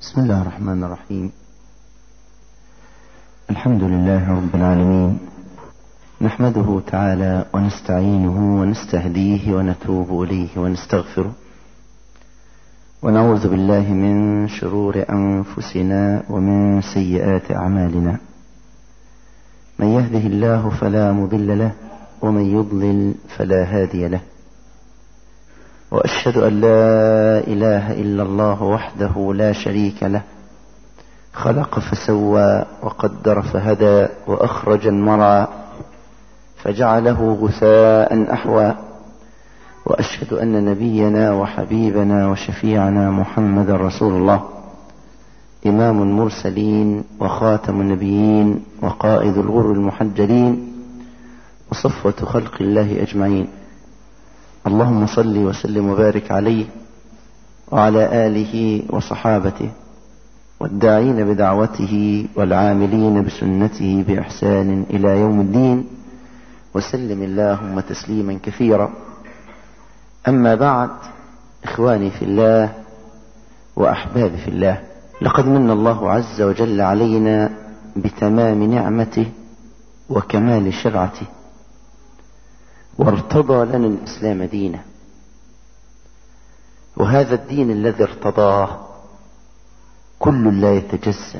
بسم الله الرحمن الرحيم. الحمد لله رب العالمين، نحمده تعالى ونستعينه ونستهديه ونتوب إليه ونستغفره، ونعوذ بالله من شرور أنفسنا ومن سيئات أعمالنا. من يهده الله فلا مضل له، ومن يضلل فلا هادي له، وأشهد أن لا إله إلا الله وحده لا شريك له، خلق فسوى وقدر فهدى وأخرج المرعى فجعله غثاء أحوى. وأشهد أن نبينا وحبيبنا وشفيعنا محمد رسول الله، إمام المرسلين وخاتم النبيين وقائد الغر المحجلين وصفوة خلق الله أجمعين. اللهم صل وسلم وبارك عليه وعلى آله وصحابته والداعين بدعوته والعاملين بسنته بإحسان إلى يوم الدين، وسلم اللهم تسليما كثيرا. أما بعد، إخواني في الله وأحبابي في الله، لقد من الله عز وجل علينا بتمام نعمته وكمال شرعته، وارتضى لنا الإسلام دينا. وهذا الدين الذي ارتضاه كل لا يتجزأ،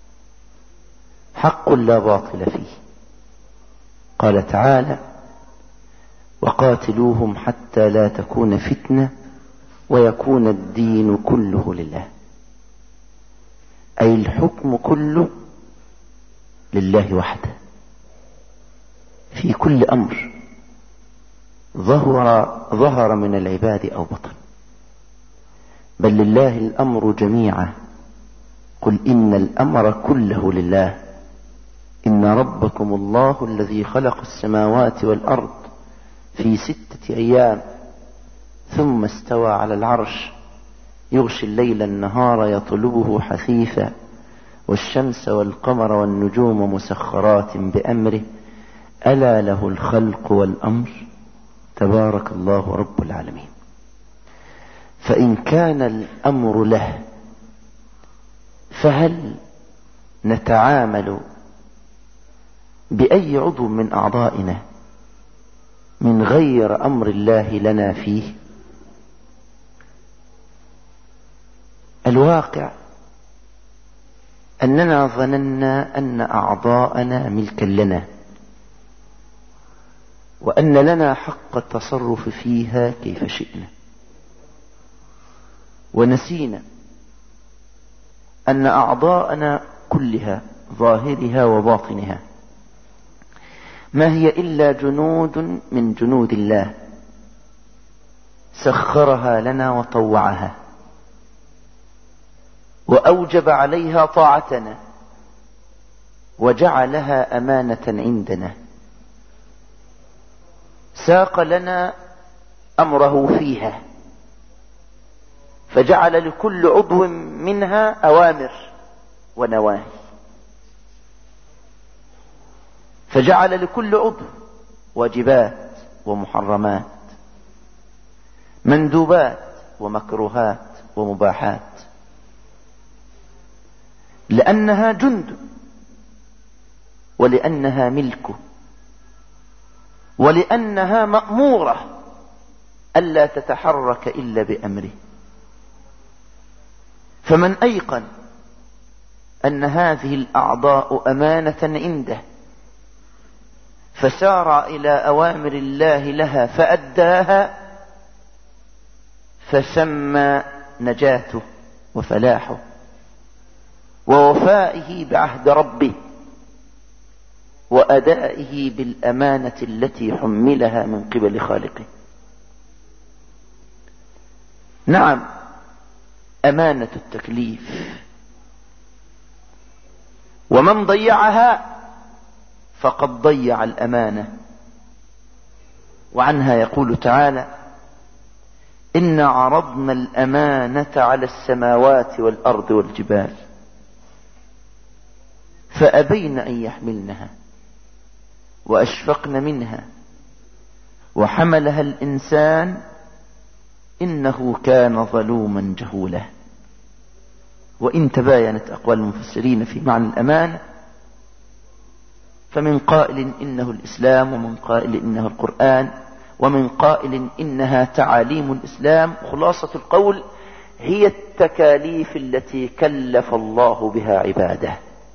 حق لا باطل فيه. قال تعالى: وقاتلوهم حتى لا تكون فتنة ويكون الدين كله لله. أي الحكم كله لله وحده في كل أمر ظهر من العباد أو بطن، بل لله الأمر جميعا. قل إن الأمر كله لله، إن ربكم الله الذي خلق السماوات والأرض في 6 أيام ثم استوى على العرش، يغشي الليل النهار يطلبه حثيثا، والشمس والقمر والنجوم مسخرات بأمره، ألا له الخلق والأمر، تبارك الله رب العالمين. فإن كان الأمر له، فهل نتعامل بأي عضو من أعضائنا من غير أمر الله لنا فيه؟ الواقع أننا ظننا أن أعضاءنا ملكا لنا، وأن لنا حق التصرف فيها كيف شئنا، ونسينا أن أعضاءنا كلها ظاهرها وباطنها ما هي إلا جنود من جنود الله، سخرها لنا وطوعها وأوجب عليها طاعتنا وجعلها أمانة عندنا، ساق لنا أمره فيها، فجعل لكل عضو منها أوامر ونواهي، فجعل لكل عضو واجبات ومحرمات، مندوبات ومكروهات ومباحات، لأنها جند، ولأنها ملكه، ولأنها مأمورة ألا تتحرك إلا بأمره. فمن أيقن أن هذه الأعضاء أمانة عنده فسار إلى أوامر الله لها فأداها، فسمى نجاته وفلاحه ووفائه بعهد ربه وأدائه بالأمانة التي حملها من قبل خالقه. نعم، أمانة التكليف، ومن ضيعها فقد ضيع الأمانة. وعنها يقول تعالى: إنا عرضنا الأمانة على السماوات والأرض والجبال فأبين أن يحملنها وأشفقن منها وحملها الإنسان إنه كان ظلوما جهولا. وإن تباينت أقوال المفسرين في معنى الأمانة، فمن قائل إنه الإسلام، ومن قائل إنه القرآن، ومن قائل إنها تعاليم الإسلام. خلاصة القول هي التكاليف التي كلف الله بها عباده.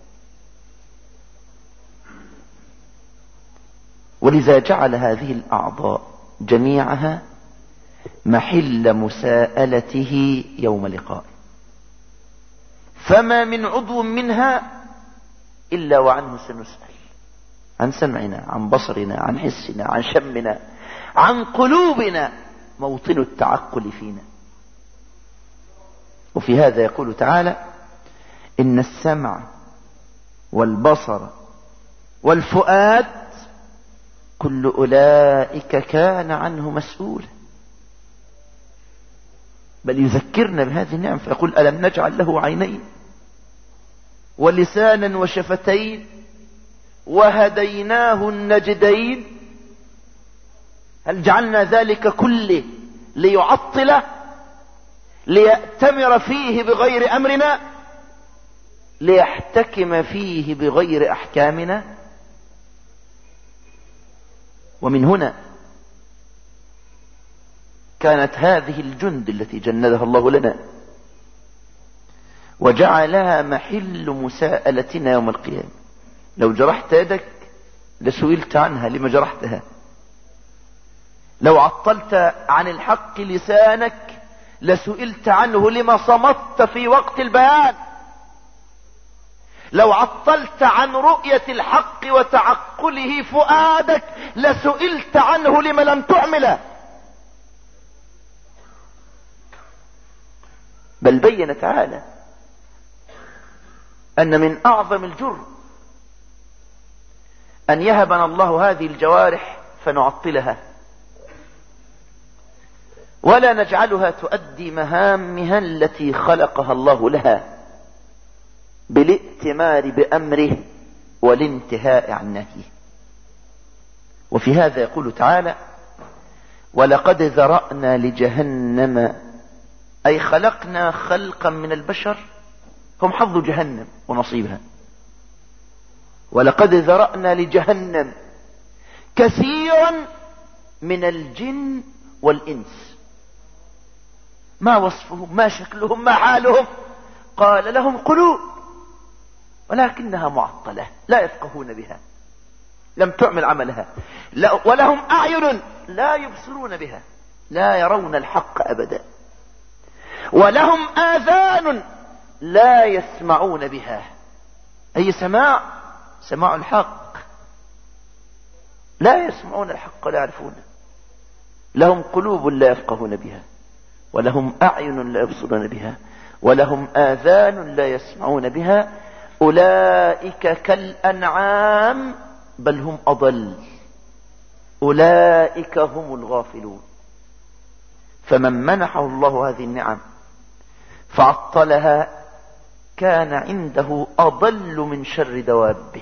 ولذا جعل هذه الأعضاء جميعها محل مساءلته يوم لقائه، فما من عضو منها إلا وعنه سنسأل، عن سمعنا، عن بصرنا، عن حسنا، عن شمنا، عن قلوبنا، موطن التعقل فينا. وفي هذا يقول تعالى: إن السمع والبصر والفؤاد كل أولئك كان عنه مسؤولا. بل يذكرنا بهذه النعم فيقول: ألم نجعل له عينين ولسانا وشفتين وهديناه النجدين. هل جعلنا ذلك كله ليعطله، ليأتمر فيه بغير أمرنا، ليحتكم فيه بغير أحكامنا؟ ومن هنا كانت هذه الجند التي جندها الله لنا وجعلها محل مساءلتنا يوم القيامة. لو جرحت يدك لسئلت عنها لما جرحتها، لو عطلت عن الحق لسانك لسئلت عنه لما صمت في وقت البيان، لو عطلت عن رؤية الحق وتعقله فؤادك لسئلت عنه لما لم تعمله. بل بين تعالى أن من أعظم الجرم أن يهبنا الله هذه الجوارح فنعطلها ولا نجعلها تؤدي مهامها التي خلقها الله لها بالائتمار بأمره والانتهاء عن نهيه. وفي هذا يقول تعالى: ولقد ذرأنا لجهنم، أي خلقنا خلقا من البشر هم حظ جهنم ونصيبها. ولقد ذرأنا لجهنم كثيرا من الجن والإنس. ما وصفهم؟ ما شكلهم؟ ما حالهم؟ قال: لهم قلوب ولكنها معطلة لا يفقهون بها، لم تعمل عملها. ولهم أعين لا يبصرون بها، لا يرون الحق أبدا. ولهم آذان لا يسمعون بها، أي سماع الحق، لا يسمعون الحق ولا يعرفونه. لهم قلوب لا يفقهون بها، ولهم أعين لا يبصرون بها، ولهم آذان لا يسمعون بها. أولئك كالأنعام بل هم أضل، أولئك هم الغافلون. فمن منحه الله هذه النعم فعطلها كان عنده أضل من شر دوابه،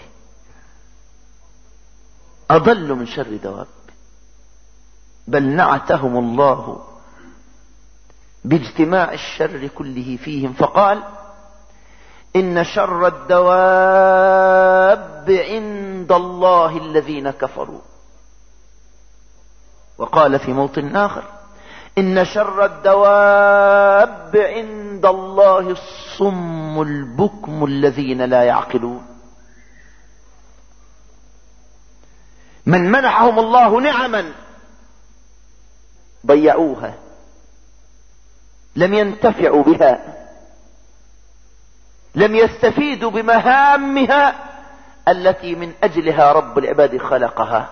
أضل من شر دوابه. بل نعتهم الله باجتماع الشر كله فيهم فقال: إن شر الدواب عند الله الذين كفروا. وقال في موطن آخر: إن شر الدواب عند الله الصم البكم الذين لا يعقلون. من منحهم الله نعما ضيعوها، لم ينتفعوا بها، لم يستفيدوا بمهامها التي من أجلها رب العباد خلقها.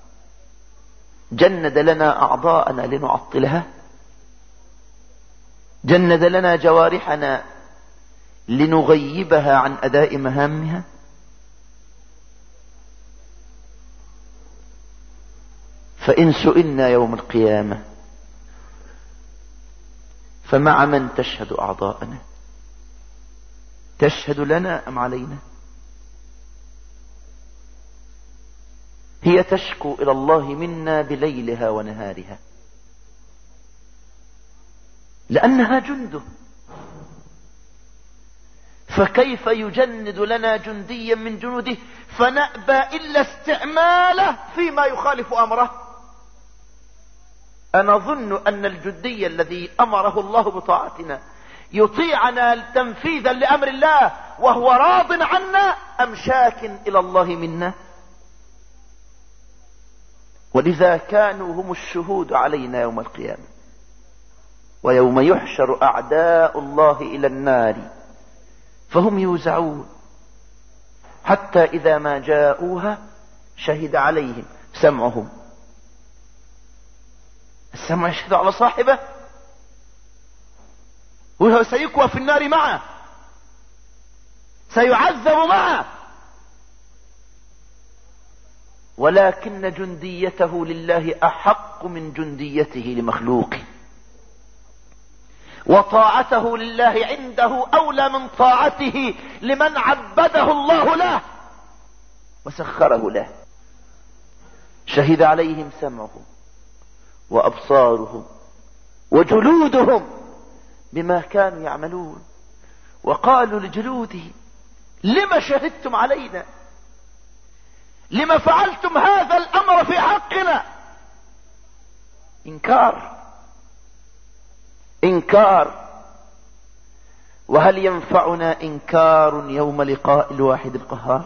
جند لنا أعضاءنا لنعطلها، جند لنا جوارحنا لنغيبها عن أداء مهامها. فإن سئلنا يوم القيامة فمع من تشهد أعضاءنا؟ تشهد لنا أم علينا؟ هي تشكو إلى الله منا بليلها ونهارها، لأنها جنده. فكيف يجند لنا جنديا من جنوده فنأبى إلا استعماله فيما يخالف أمره؟ أنا أظن أن الجندي الذي أمره الله بطاعتنا يطيعنا تنفيذا لأمر الله وهو راض عنا أم شاك إلى الله منا؟ ولذا كانوا هم الشهود علينا يوم القيامة، ويوم يحشر أعداء الله إلى النار فهم يوزعون حتى إذا ما جاءوها شهد عليهم سمعهم. السمع يشهد على صاحبه وهو سيكوى في النار معه، سيعذب معه، ولكن جنديته لله أحق من جنديته لمخلوقه، وطاعته لله عنده أولى من طاعته لمن عبده الله له وسخره له. شهد عليهم سمعهم وأبصارهم وجلودهم بما كانوا يعملون، وقالوا لجلودهم لما شهدتم علينا؟ لما فعلتم هذا الأمر في حقنا؟ إنكار. وهل ينفعنا إنكار يوم لقاء الواحد القهار؟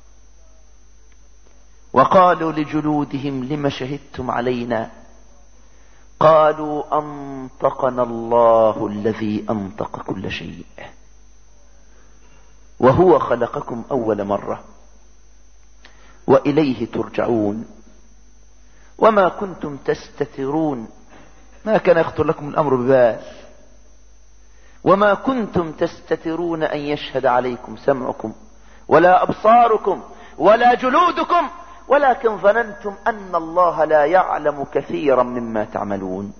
وقالوا لجلودهم لما شهدتم علينا؟ قالوا أنطقنا الله الذي أنطق كل شيء وهو خلقكم أول مرة وإليه ترجعون وما كنتم تستترون، ما كان يخطر لكم الأمر ببال، وما كنتم تستترون أن يشهد عليكم سمعكم ولا أبصاركم ولا جلودكم، ولكن ظننتم أن الله لا يعلم كثيرا مما تعملون،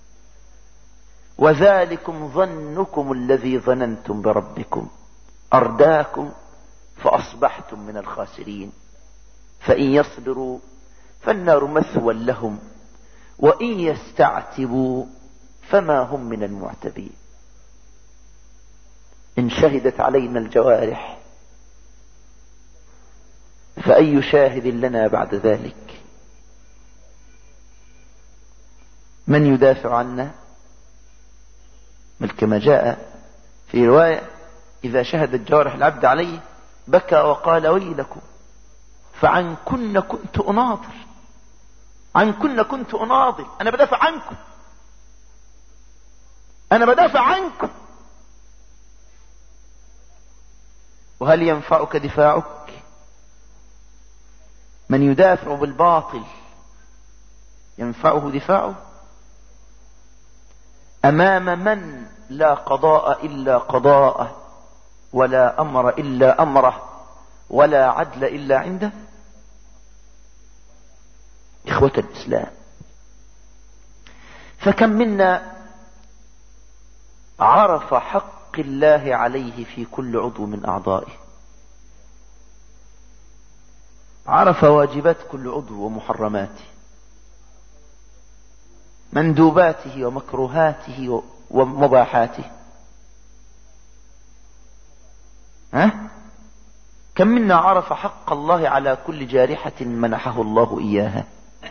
وذلكم ظنكم الذي ظننتم بربكم أرداكم فأصبحتم من الخاسرين، فإن يصبروا فالنار مثوى لهم وإن يستعتبوا فما هم من المعتبين. إن شهدت علينا الجوارح فأي شاهد لنا بعد ذلك؟ من يدافع عنا؟ بل كما جاء في رواية إذا شهدت جوارح العبد عليه بكى وقال ويلكم فعنكن كنت أناظر، عنكن كنت أناظر، أنا بدافع عنكم، أنا بدافع عنكم. وهل ينفعك دفاعك؟ من يدافع بالباطل ينفعه دفاعه أمام من لا قضاء إلا قضاءه ولا أمر إلا أمره ولا عدل إلا عنده؟ إخوة الإسلام، فكم منا عرف حق الله عليه في كل عضو من أعضائه، عرف واجبات كل عضو ومحرماته، مندوباته ومكروهاته ومباحاته. كم منا عرف حق الله على كل جارحة منحه الله إياها،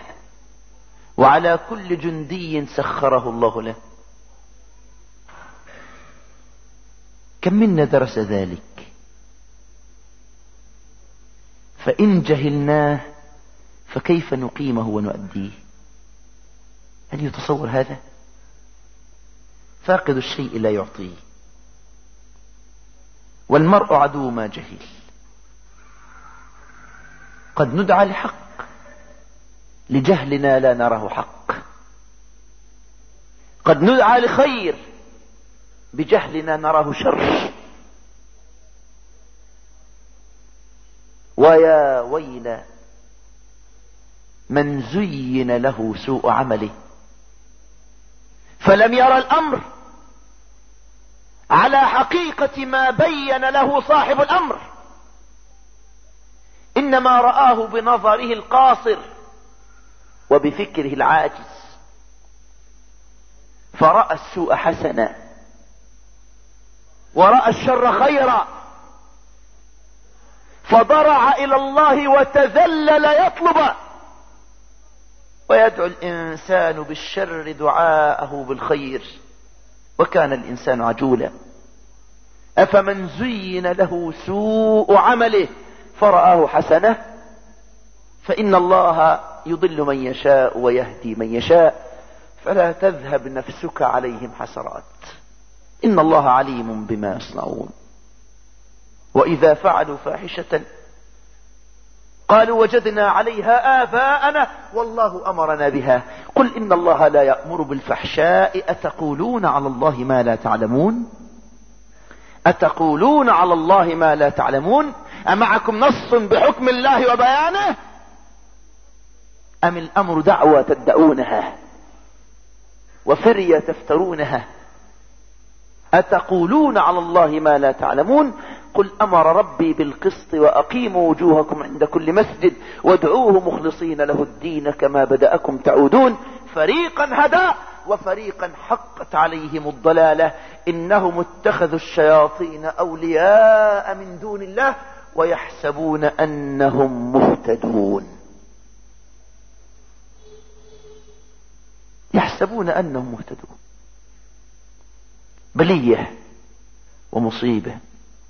وعلى كل جندي سخره الله له؟ كم منا درس ذلك؟ فإن جهلناه فكيف نقيمه ونؤديه؟ هل يتصور هذا؟ فاقد الشيء لا يعطيه، والمرء عدو ما جهل. قد ندعى لحق لجهلنا لا نراه حق، قد ندعى لخير بجهلنا نراه شر. ويا ويل من زين له سوء عمله فلم يرى الأمر على حقيقة ما بين له صاحب الأمر، إنما رآه بنظره القاصر وبفكره العاجز، فرأى السوء حسنا ورأى الشر خيرا فضرع إلى الله وتذلل يطلب، ويدعو الإنسان بالشر دعاءه بالخير، وكان الإنسان عجولا. أفمن زين له سوء عمله فرآه حسنة، فإن الله يضل من يشاء ويهدي من يشاء، فلا تذهب نفسك عليهم حسرات، إن الله عليم بما يصنعون. وإذا فعلوا فاحشة قالوا وجدنا عليها آباءنا والله أمرنا بها، قل إن الله لا يأمر بالفحشاء أتقولون على الله ما لا تعلمون، أتقولون على الله ما لا تعلمون، أمعكم نص بحكم الله وبيانه، أم الأمر دعوة تدعونها وفرية تفترونها، أتقولون على الله ما لا تعلمون، قل أمر ربي بالقسط وأقيموا وجوهكم عند كل مسجد وادعوه مخلصين له الدين كما بدأكم تعودون، فريقا هدى وفريقا حقت عليهم الضلالة، إنهم اتخذوا الشياطين أولياء من دون الله ويحسبون أنهم مهتدون، يحسبون أنهم مهتدون. بلية ومصيبة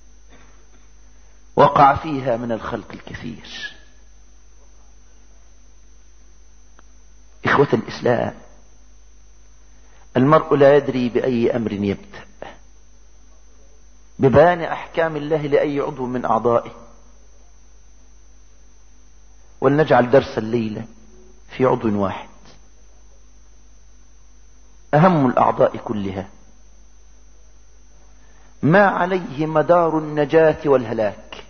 وقع فيها من الخلق الكثير. إخوة الإسلام، المرء لا يدري بأي أمر يبدأ، ببيان أحكام الله لأي عضو من أعضائه. ولنجعل درس الليلة في عضو واحد، أهم الأعضاء كلها، ما عليه مدار النجاة والهلاك،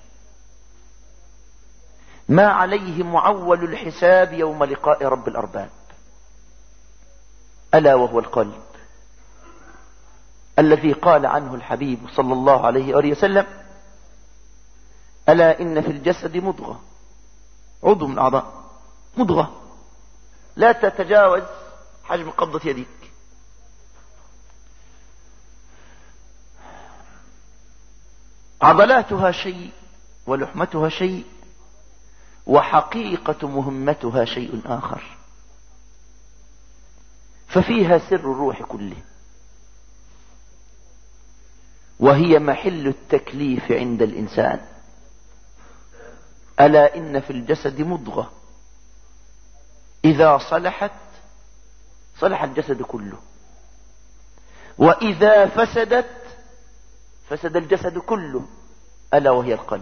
ما عليه معول الحساب يوم لقاء رب الأرباب، ألا وهو القلب، الذي قال عنه الحبيب صلى الله عليه وآله وسلم: ألا إن في الجسد مضغة، عضو من أعضاء، مضغة لا تتجاوز حجم قبضة يديك، عضلاتها شيء ولحمتها شيء وحقيقة مهمتها شيء آخر، ففيها سر الروح كله، وهي محل التكليف عند الإنسان. ألا إن في الجسد مضغة إذا صلحت صلح الجسد كله، وإذا فسدت فسد الجسد كله، ألا وهي القلب،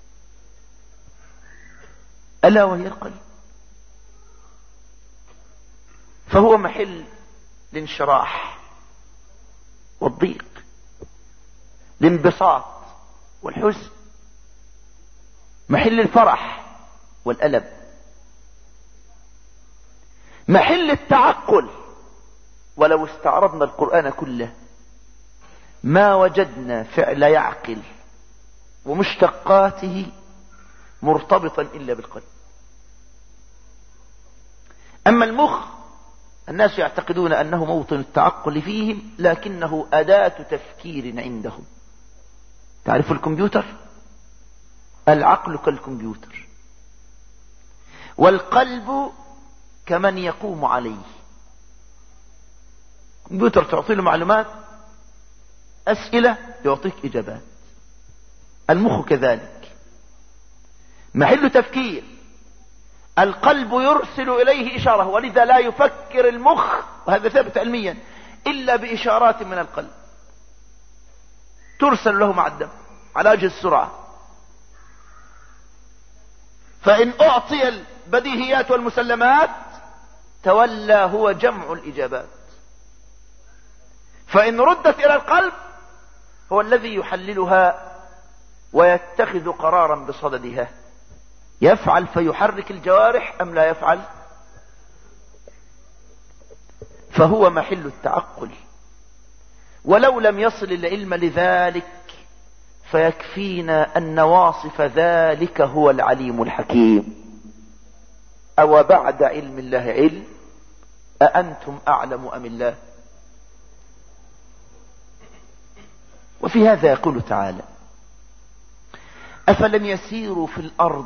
ألا وهي القلب. فهو محل الانشراح والضيق، الانبساط والحزن، محل الفرح والألم، محل التعقل. ولو استعرضنا القرآن كله ما وجدنا فعل يعقل ومشتقاته مرتبطا إلا بالقلب. أما المخ الناس يعتقدون أنه موطن التعقل فيهم، لكنه أداة تفكير عندهم. تعرف الكمبيوتر؟ العقل كالكمبيوتر، والقلب كمن يقوم عليه. الكمبيوتر تعطي له معلومات، أسئلة يعطيك إجابات. المخ كذلك محل تفكير، القلب يرسل إليه إشارة، ولذا لا يفكر المخ، وهذا ثابت علميا، إلا بإشارات من القلب ترسل له مع الدم على وجه السرعة. فإن أعطي البديهيات والمسلمات تولى هو جمع الإجابات، فإن ردت إلى القلب هو الذي يحللها ويتخذ قرارا بصددها، يفعل فيحرك الجوارح أم لا يفعل. فهو محل التعقل. ولو لم يصل العلم لذلك فيكفينا أن واصف ذلك هو العليم الحكيم. أو بعد علم الله علم، أأنتم أعلم أم الله. وفي هذا يقول تعالى: أفلم يسيروا في الأرض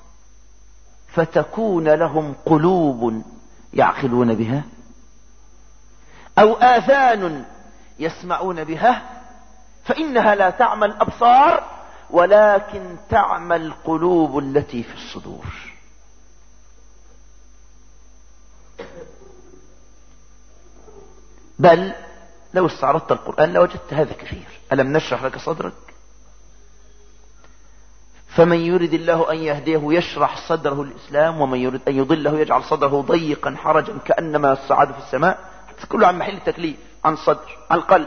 فتكون لهم قلوب يعقلون بها أو آذان يسمعون بها فإنها لا تعمى الأبصار ولكن تعمى القلوب التي في الصدور. بل لو استعرضت القرآن لوجدت هذا كثير. ألم نشرح لك صدرك؟ فمن يرد الله أن يهديه يشرح صدره الإسلام ومن يرد أن يضله يجعل صدره ضيقا حرجا كأنما يصعد في السماء. كله عن محل التكليف، عن صدر، عن القلب.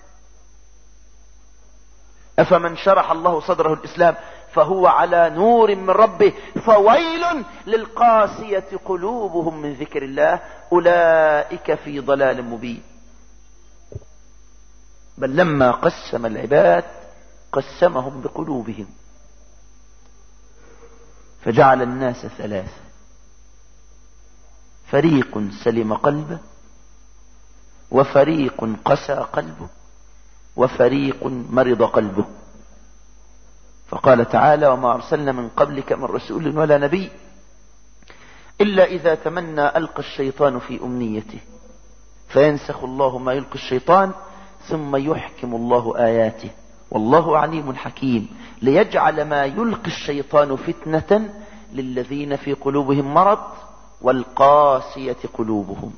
أفمن شرح الله صدره الإسلام فهو على نور من ربه فويل للقاسية قلوبهم من ذكر الله أولئك في ضلال مبين. بل لما قسم العباد قسمهم بقلوبهم فجعل الناس ثلاثة: فريق سلم قلبه وفريق قسى قلبه وفريق مرض قلبه. فقال تعالى: وما أرسلنا من قبلك من رسول ولا نبي إلا إذا تمنى ألقى الشيطان في أمنيته فينسخ الله ما يلقي الشيطان ثم يحكم الله آياته والله عليم حكيم ليجعل ما يلقي الشيطان فتنة للذين في قلوبهم مرض والقاسية قلوبهم.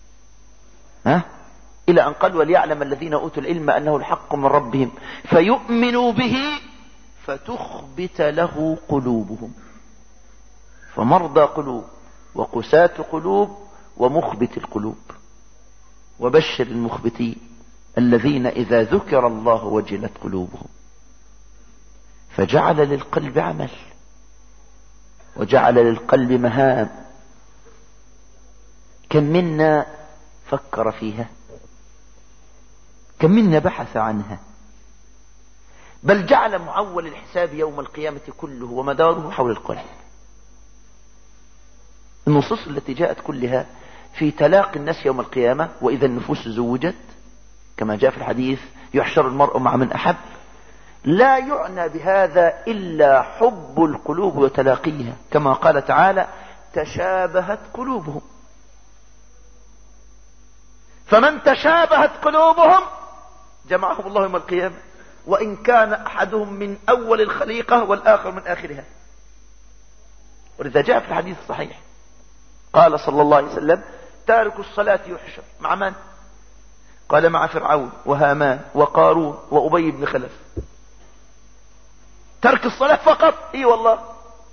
إلى أن قال: وليعلم الذين أوتوا العلم أنه الحق من ربهم فيؤمنوا به فتخبت له قلوبهم. فمرضى قلوب وقساة قلوب ومخبت القلوب. وبشر المخبتين الذين إذا ذكر الله وجلت قلوبهم. فجعل للقلب عمل وجعل للقلب مهام. كم منا فكر فيها؟ كم منا بحث عنها؟ بل جعل معول الحساب يوم القيامة كله ومداره حول القلب. النصوص التي جاءت كلها في تلاقي الناس يوم القيامة وإذا النفوس زوجت كما جاء في الحديث: يحشر المرء مع من أحب. لا يعنى بهذا إلا حب القلوب وتلاقيها، كما قال تعالى: تشابهت قلوبهم. فمن تشابهت قلوبهم جمعهم الله يوم القيامة وإن كان أحدهم من أول الخليقة والآخر من آخرها. ولذا جاء في الحديث الصحيح قال صلى الله عليه وسلم: تارك الصلاة يحشر مع من؟ قال: مع فرعون وهامان وقارون وأبي بن خلف. ترك الصلاة فقط. اي والله.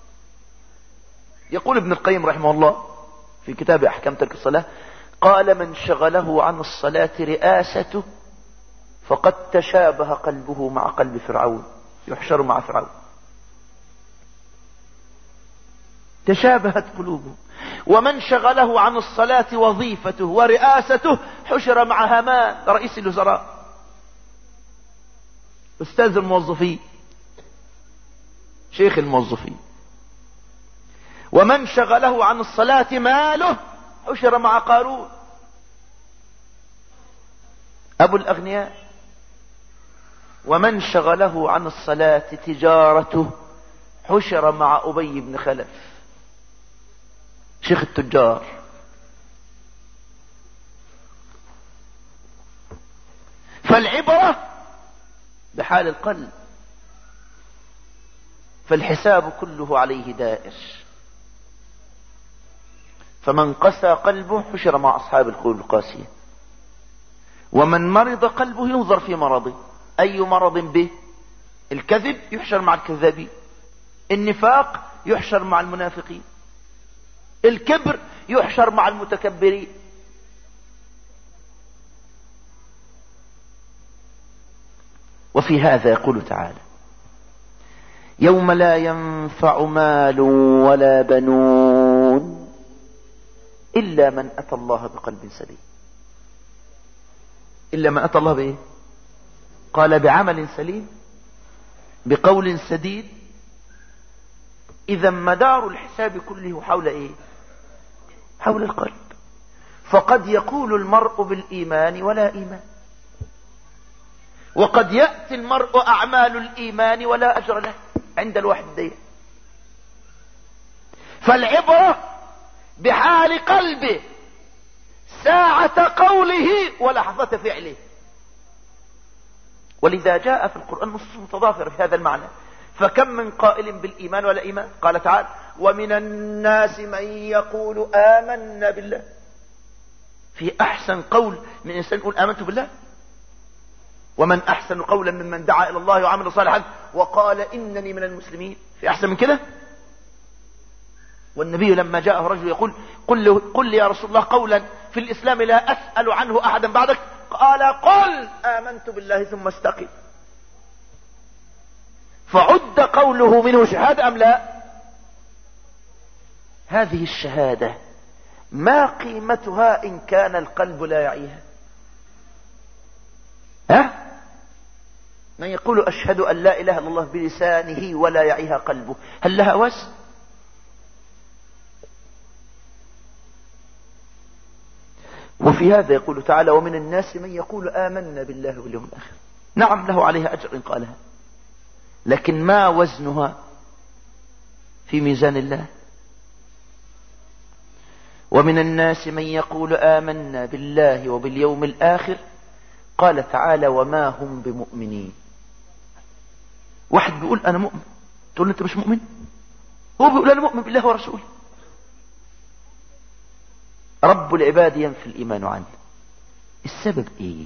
يقول ابن القيم رحمه الله في كتاب أحكام ترك الصلاة: قال: من شغله عن الصلاة رئاسته فقد تشابه قلبه مع قلب فرعون، يحشر مع فرعون. تشابهت قلوبه. ومن شغله عن الصلاة وظيفته ورئاسته حشر مع هامان رئيس الوزراء، أستاذ الموظفين، شيخ الموظفين. ومن شغله عن الصلاة ماله حشر مع قارون أبو الأغنياء. ومن شغله عن الصلاة تجارته حشر مع أبي بن خلف شيخ التجار. فالعبرة بحال القلب، فالحساب كله عليه دائر. فمن قسى قلبه حشر مع أصحاب القلوب القاسية. ومن مرض قلبه ينظر في مرضه. أي مرض به؟ الكذب يحشر مع الكذابين، النفاق يحشر مع المنافقين، الكبر يحشر مع المتكبرين. وفي هذا يقول تعالى: يوم لا ينفع مال ولا بنون إلا من أتى الله بقلب سليم. إلا من أتى الله بإيه؟ قال: بعمل سليم، بقول سديد. إذا مدار الحساب كله حول إيه؟ حول القلب. فقد يقول المرء بالإيمان ولا إيمان، وقد يأتي المرء أعمال الإيمان ولا أجر له. عند الوحدين. فالعبرة بحال قلبه ساعة قوله ولحظة فعله. ولذا جاء في القرآن نصوص متضافرة في هذا المعنى. فكم من قائل بالإيمان ولا إيمان. قال تعالى ومن الناس من يقول آمنا بالله. في أحسن قول من إنسان يقول آمنت بالله؟ ومن أحسن قولا ممن دعا إلى الله وعمل صالحا وقال إنني من المسلمين. في أحسن من كده؟ والنبي لما جاءه رجل يقول قل لي يا رسول الله قولا في الإسلام لا أسأل عنه أحدا بعدك، قال قل آمنت بالله ثم استقم. فعد قوله منه شهادة أم لا؟ هذه الشهادة ما قيمتها إن كان القلب لا يعيها؟ من يقول أشهد أن لا إله إلا الله بلسانه ولا يعيها قلبه، هل لها وزن؟ وفي هذا يقول تعالى ومن الناس من يقول آمنا بالله واليوم الآخر. نعم له عليها أجر إن قالها، لكن ما وزنها في ميزان الله؟ ومن الناس من يقول آمنا بالله وباليوم الآخر، قال تعالى وما هم بمؤمنين. واحد بيقول أنا مؤمن، تقول له أنت مش مؤمن. هو بيقول أنا مؤمن بالله ورسوله. رب العباد ينفي الإيمان عنه. السبب إيه؟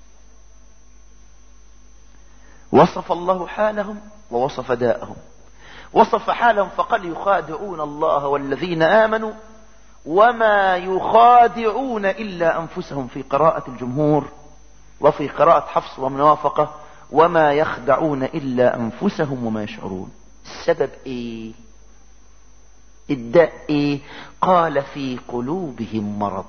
وصف الله حالهم ووصف داءهم. وصف حالهم فقال يخادعون الله والذين آمنوا وما يخادعون إلا أنفسهم في قراءة الجمهور، وفي قراءة حفص وموافقة وما يخدعون إلا أنفسهم وما يشعرون. السبب إيه؟ الداء إيه؟ قال في قلوبهم مرض.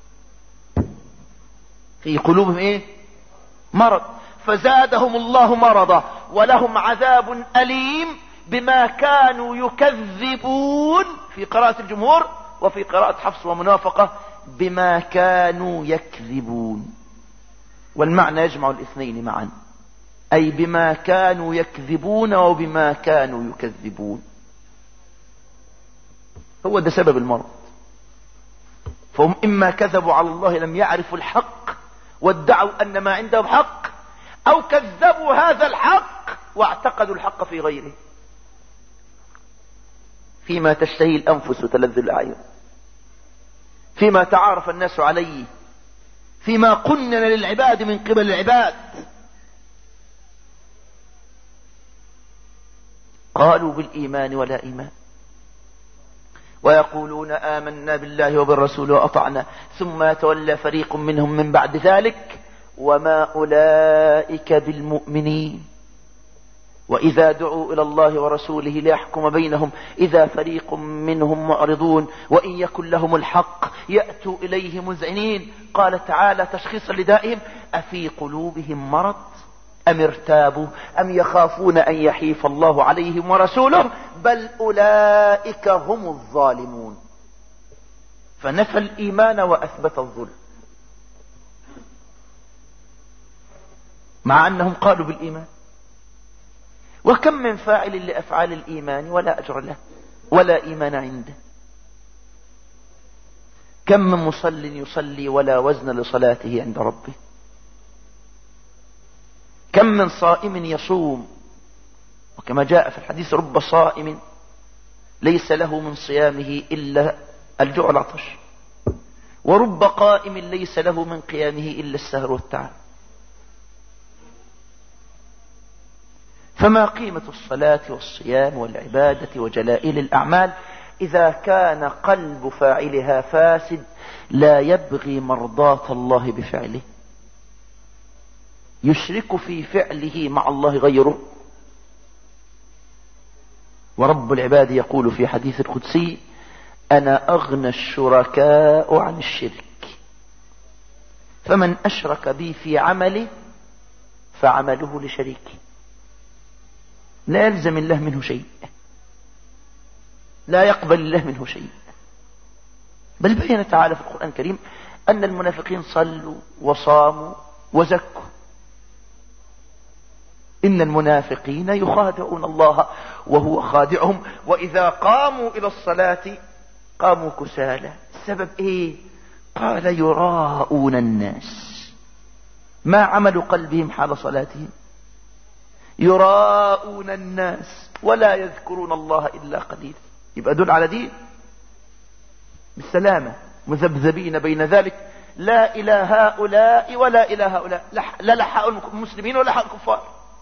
في قلوبهم إيه؟ مرض. فزادهم الله مرضا ولهم عذاب أليم بما كانوا يكذبون في قراءة الجمهور، وفي قراءة حفص ومنافقة بما كانوا يكذبون. والمعنى يجمع الاثنين معا، أي بما كانوا يكذبون وبما كانوا يكذبون. هو ده سبب المرض. فهم إما كذبوا على الله لم يعرفوا الحق وادعوا أن ما عندهم حق، أو كذبوا هذا الحق واعتقدوا الحق في غيره. فيما تشتهي الأنفس وتلذ الأعين، فيما تعارف الناس عليه، فيما قنن للعباد من قبل العباد. قالوا بالإيمان ولا إيمان، ويقولون آمنا بالله وبالرسول وأطعنا، ثم يتولى فريق منهم من بعد ذلك وما أولئك بالمؤمنين. وإذا دعوا إلى الله ورسوله ليحكم بينهم إذا فريق منهم معرضون وإن يكن لهم الحق يأتوا إليه مذعنين. قال تعالى تشخيصا لدائهم أفي قلوبهم مرض أم ارتابوا أم يخافون أن يحيف الله عليهم ورسوله بل أولئك هم الظالمون. فنفى الإيمان وأثبت الظلم، مع أنهم قالوا بالإيمان. وكم من فاعل لأفعال الإيمان ولا أجر له ولا إيمان عنده. كم من مصل يصلي ولا وزن لصلاته عند ربه. كم من صائم يصوم، وكما جاء في الحديث رب صائم ليس له من صيامه إلا الجوع والعطش، ورب قائم ليس له من قيامه إلا السهر والتعب. فما قيمة الصلاة والصيام والعبادة وجلائل الأعمال إذا كان قلب فاعلها فاسد لا يبغي مرضاة الله بفعله، يشرك في فعله مع الله غيره. ورب العباد يقول في حديث القدسي أنا أغنى الشركاء عن الشرك، فمن أشرك بي في عمله فعمله لشريكه، لا يلزم الله منه شيء، لا يقبل الله منه شيء. بل بين تعالى في القرآن الكريم أن المنافقين صلوا وصاموا وزكوا، إن المنافقين يخادعون الله وهو خادعهم وإذا قاموا إلى الصلاة قاموا كسالى. السبب إيه؟ قال يراءون الناس. ما عمل قلبهم حال صلاتهم؟ يراءون الناس ولا يذكرون الله إلا قليلا. يبقى دول على دين بالسلامة، مذبذبين بين ذلك، لا إلى هؤلاء ولا إلى هؤلاء، لا لحق المسلمين ولا لحق الكفار.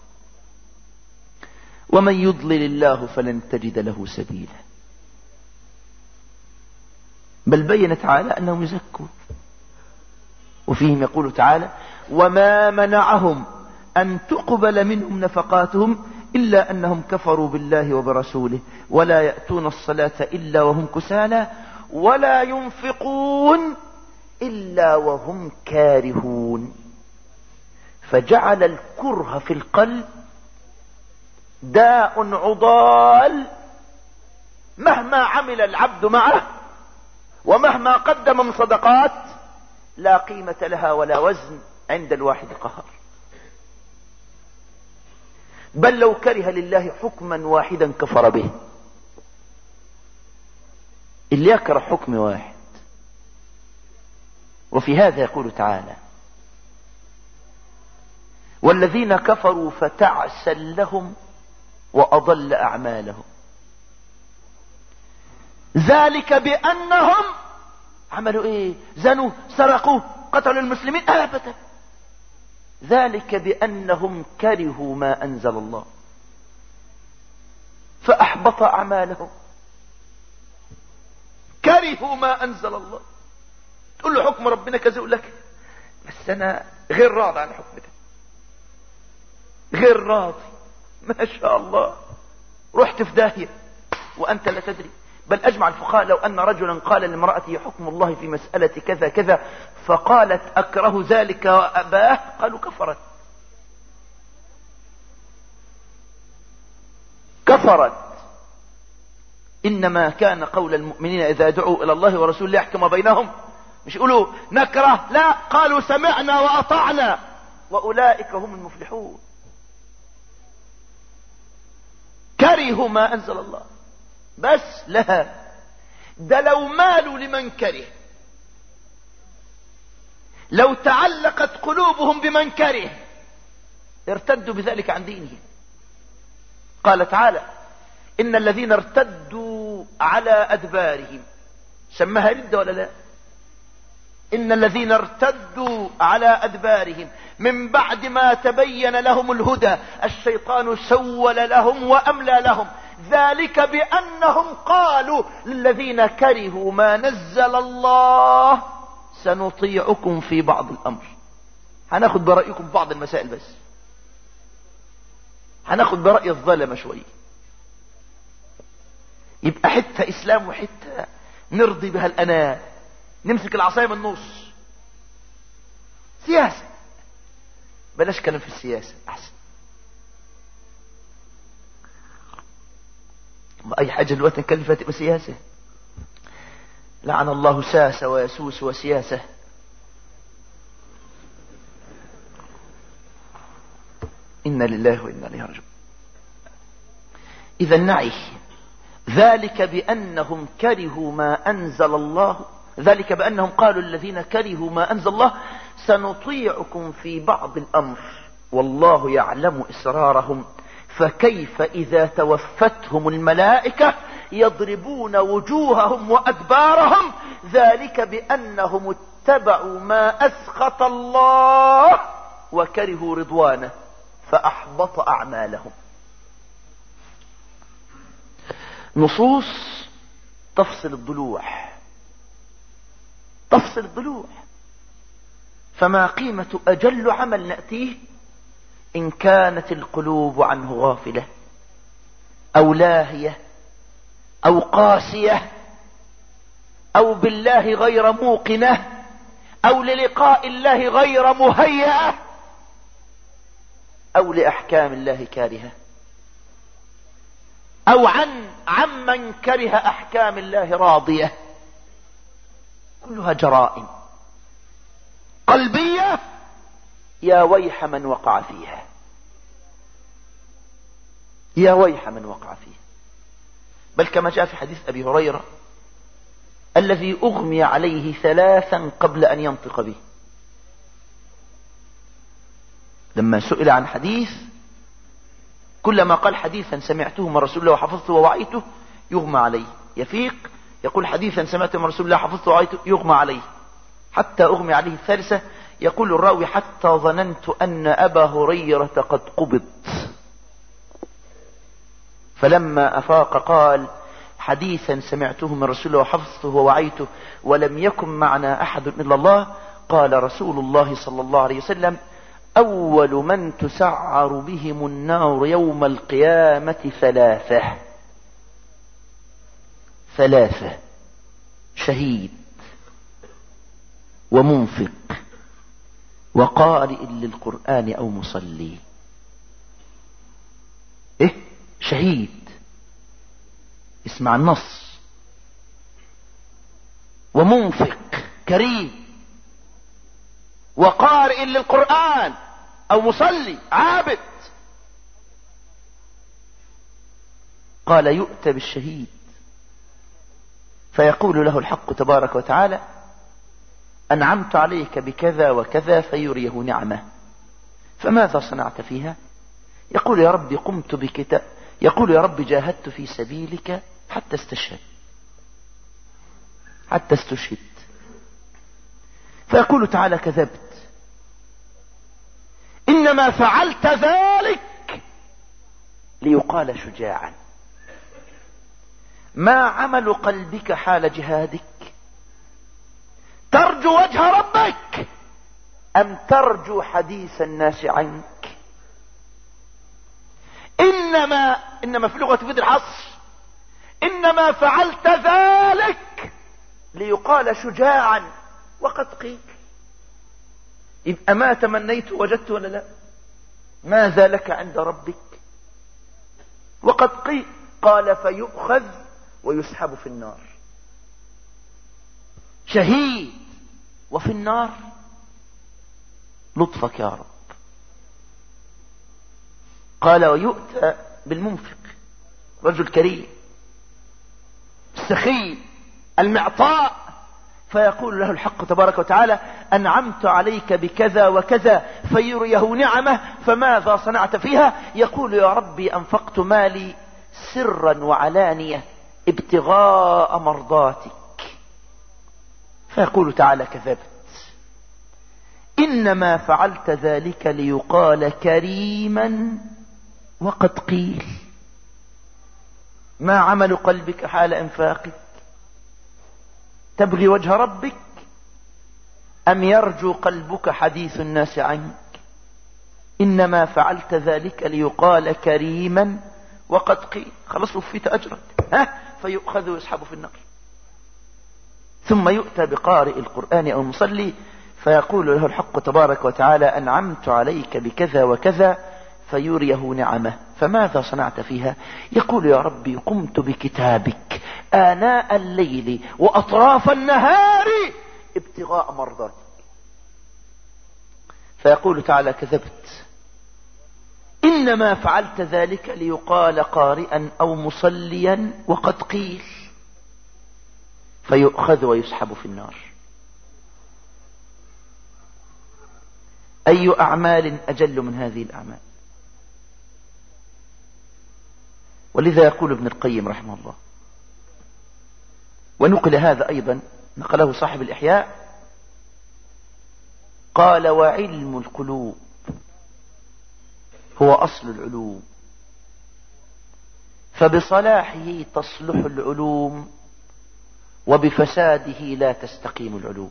ومن يضلل الله فلن تجد له سبيلا. بل بين تعالى أنهم يزكون. وفيهم يقول تعالى وما منعهم أن تقبل منهم نفقاتهم إلا أنهم كفروا بالله وبرسوله ولا يأتون الصلاة إلا وهم كسالى ولا ينفقون إلا وهم كارهون. فجعل الكره في القلب داء عضال مهما عمل العبد معه ومهما قدم من صدقات لا قيمة لها ولا وزن عند الواحد القهار. بل لو كره لله حكما واحدا كفر به. اللي يكره حكم واحد. وفي هذا يقول تعالى والذين كفروا فتعسا لهم وأضل أعمالهم. ذلك بأنهم عملوا ايه؟ زنوا، سرقوا، قتلوا المسلمين؟ أبدا. ذلك بأنهم كرهوا ما أنزل الله فأحبط أعمالهم. كرهوا ما أنزل الله. تقول له حكم ربنا كذا يقول لك بس أنا غير راضي عن حكم ده، غير راضي. ما شاء الله رحت في داهية وأنت لا تدري. بل أجمع الفقهاء لو أن رجلا قال لامرأته حكم الله في مسألة كذا كذا فقالت أكره ذلك وأباه قالوا كفرت. كفرت. إنما كان قول المؤمنين إذا دعوا إلى الله ورسوله ليحكم بينهم مش يقولوا نكره، لا، قالوا سمعنا وأطعنا وأولئك هم المفلحون. كرهوا ما أنزل الله. بس لا، ده لو مالوا لمن كره، لو تعلقت قلوبهم بمن كره ارتدوا بذلك عن دينهم. قال تعالى إن الذين ارتدوا على أدبارهم، سماها ردة ولا لا؟ إن الذين ارتدوا على أدبارهم من بعد ما تبين لهم الهدى الشيطان سول لهم وأملى لهم. ذلك بأنهم قالوا للذين كرهوا ما نزل الله سنطيعكم في بعض الأمر. هناخد برأيكم بعض المسائل، بس هناخد برأي الظلمة شوية. يبقى حتة إسلام وحتة نرضي بها الأنام، نمسك العصاية من النص. سياسة، بلاش كلام في السياسة أحسن. أي حاجة دلوقتي نتكلم فيها تبقى سياسة. لعن الله ساسة ويسوس وسياسة. إنا لله وإنا إليه راجعون. إذا نعي ذلك بأنهم كرهوا ما أنزل الله، ذلك بأنهم قالوا الذين كرهوا ما أنزل الله سنطيعكم في بعض الأمر والله يعلم إسرارهم فكيف إذا توفتهم الملائكة يضربون وجوههم وأدبارهم ذلك بأنهم اتبعوا ما أسخط الله وكرهوا رضوانه فأحبط أعمالهم. نصوص تفصل الضلوع، تفصل الضلوع. فما قيمة أجل عمل نأتيه إن كانت القلوب عنه غافلة أو لاهية أو قاسية أو بالله غير موقنة أو للقاء الله غير مهيئة أو لأحكام الله كارهة أو عمن كره أحكام الله راضية. كلها جرائم قلبية يا ويح من وقع فيها. يا ويح من وقع فيه. بل كما جاء في حديث أبي هريرة الذي أغمي عليه 3 قبل أن ينطق به، لما سئل عن حديث كلما قال حديثا سمعته من رسول الله وحفظته ووعيته يغمى عليه، يفيق يقول حديثا سمعته من رسول الله حفظته ووعيته يغمى عليه، حتى أغمي عليه الثالثة. يقول الراوي حتى ظننت أن أبا هريرة قد قبض، فلما أفاق قال حديثا سمعته من رسول الله وحفظته ووعيته ولم يكن معنا أحد إلا الله. قال رسول الله صلى الله عليه وسلم أول من تسعر بهم النار يوم القيامة 3: شهيد ومنفق وقارئ للقرآن أو مصلي. شهيد، اسمع النص، ومنفق كريم، وقارئ للقرآن أو مصلي عابد. قال يؤتى بالشهيد فيقول له الحق تبارك وتعالى أنعمت عليك بكذا وكذا، فيريه نعمه، فماذا صنعت فيها؟ يقول يا رب قمت بكتاب، يقول يا رب جاهدت في سبيلك حتى استشهدت. فيقول تعالى كذبت، إنما فعلت ذلك ليقال شجاعا. ما عمل قلبك حال جهادك؟ ترجو وجه ربك أم ترجو حديث الناس عنك؟ إنما في لغة فيد الحصر، إنما فعلت ذلك ليقال شجاعا وقد قيل. يبقى ما تمنيت وجدت ولا لا؟ ماذا لك عند ربك؟ وقد قيل. قال فيؤخذ ويسحب في النار. شهيد وفي النار، لطفك يا رب. قال ويؤتى بالمنفق، رجل كريم السخي المعطاء، فيقول له الحق تبارك وتعالى أنعمت عليك بكذا وكذا، فيريه نعمه، فماذا صنعت فيها؟ يقول يا ربي أنفقت مالي سرا وعلانية ابتغاء مرضاتك. فيقول تعالى كذبت، إنما فعلت ذلك ليقال كريما وقد قيل. ما عمل قلبك حال انفاقك؟ تبغي وجه ربك أم يرجو قلبك حديث الناس عنك؟ إنما فعلت ذلك ليقال كريما وقد قيل. خلص وفيت أجرك. فيؤخذ ويسحب في النار. ثم يؤتى بقارئ القرآن أو المصلي فيقول له الحق تبارك وتعالى أنعمت عليك بكذا وكذا، فيريه نعمه، فماذا صنعت فيها؟ يقول يا ربي قمت بكتابك آناء الليل وأطراف النهار ابتغاء مرضاتك. فيقول تعالى كذبت، إنما فعلت ذلك ليقال قارئا أو مصليا وقد قيل. فيؤخذ ويسحب في النار. أي أعمال أجل من هذه الأعمال؟ ولذا يقول ابن القيم رحمه الله، ونقل هذا أيضا، نقله صاحب الإحياء، قال وعلم القلوب هو أصل العلوم، فبصلاحه تصلح العلوم وبفساده لا تستقيم العلوم.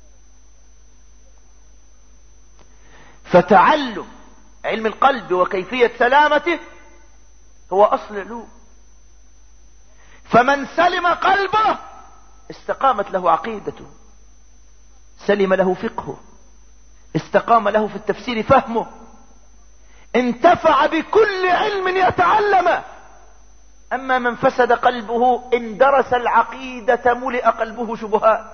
فتعلم علم القلب وكيفية سلامته هو أصل العلوم. فمن سلم قلبه استقامت له عقيدته، سلم له فقهه، استقام له في التفسير فهمه، انتفع بكل علم يتعلمه. أما من فسد قلبه إن درس العقيدة ملئ قلبه شبهات،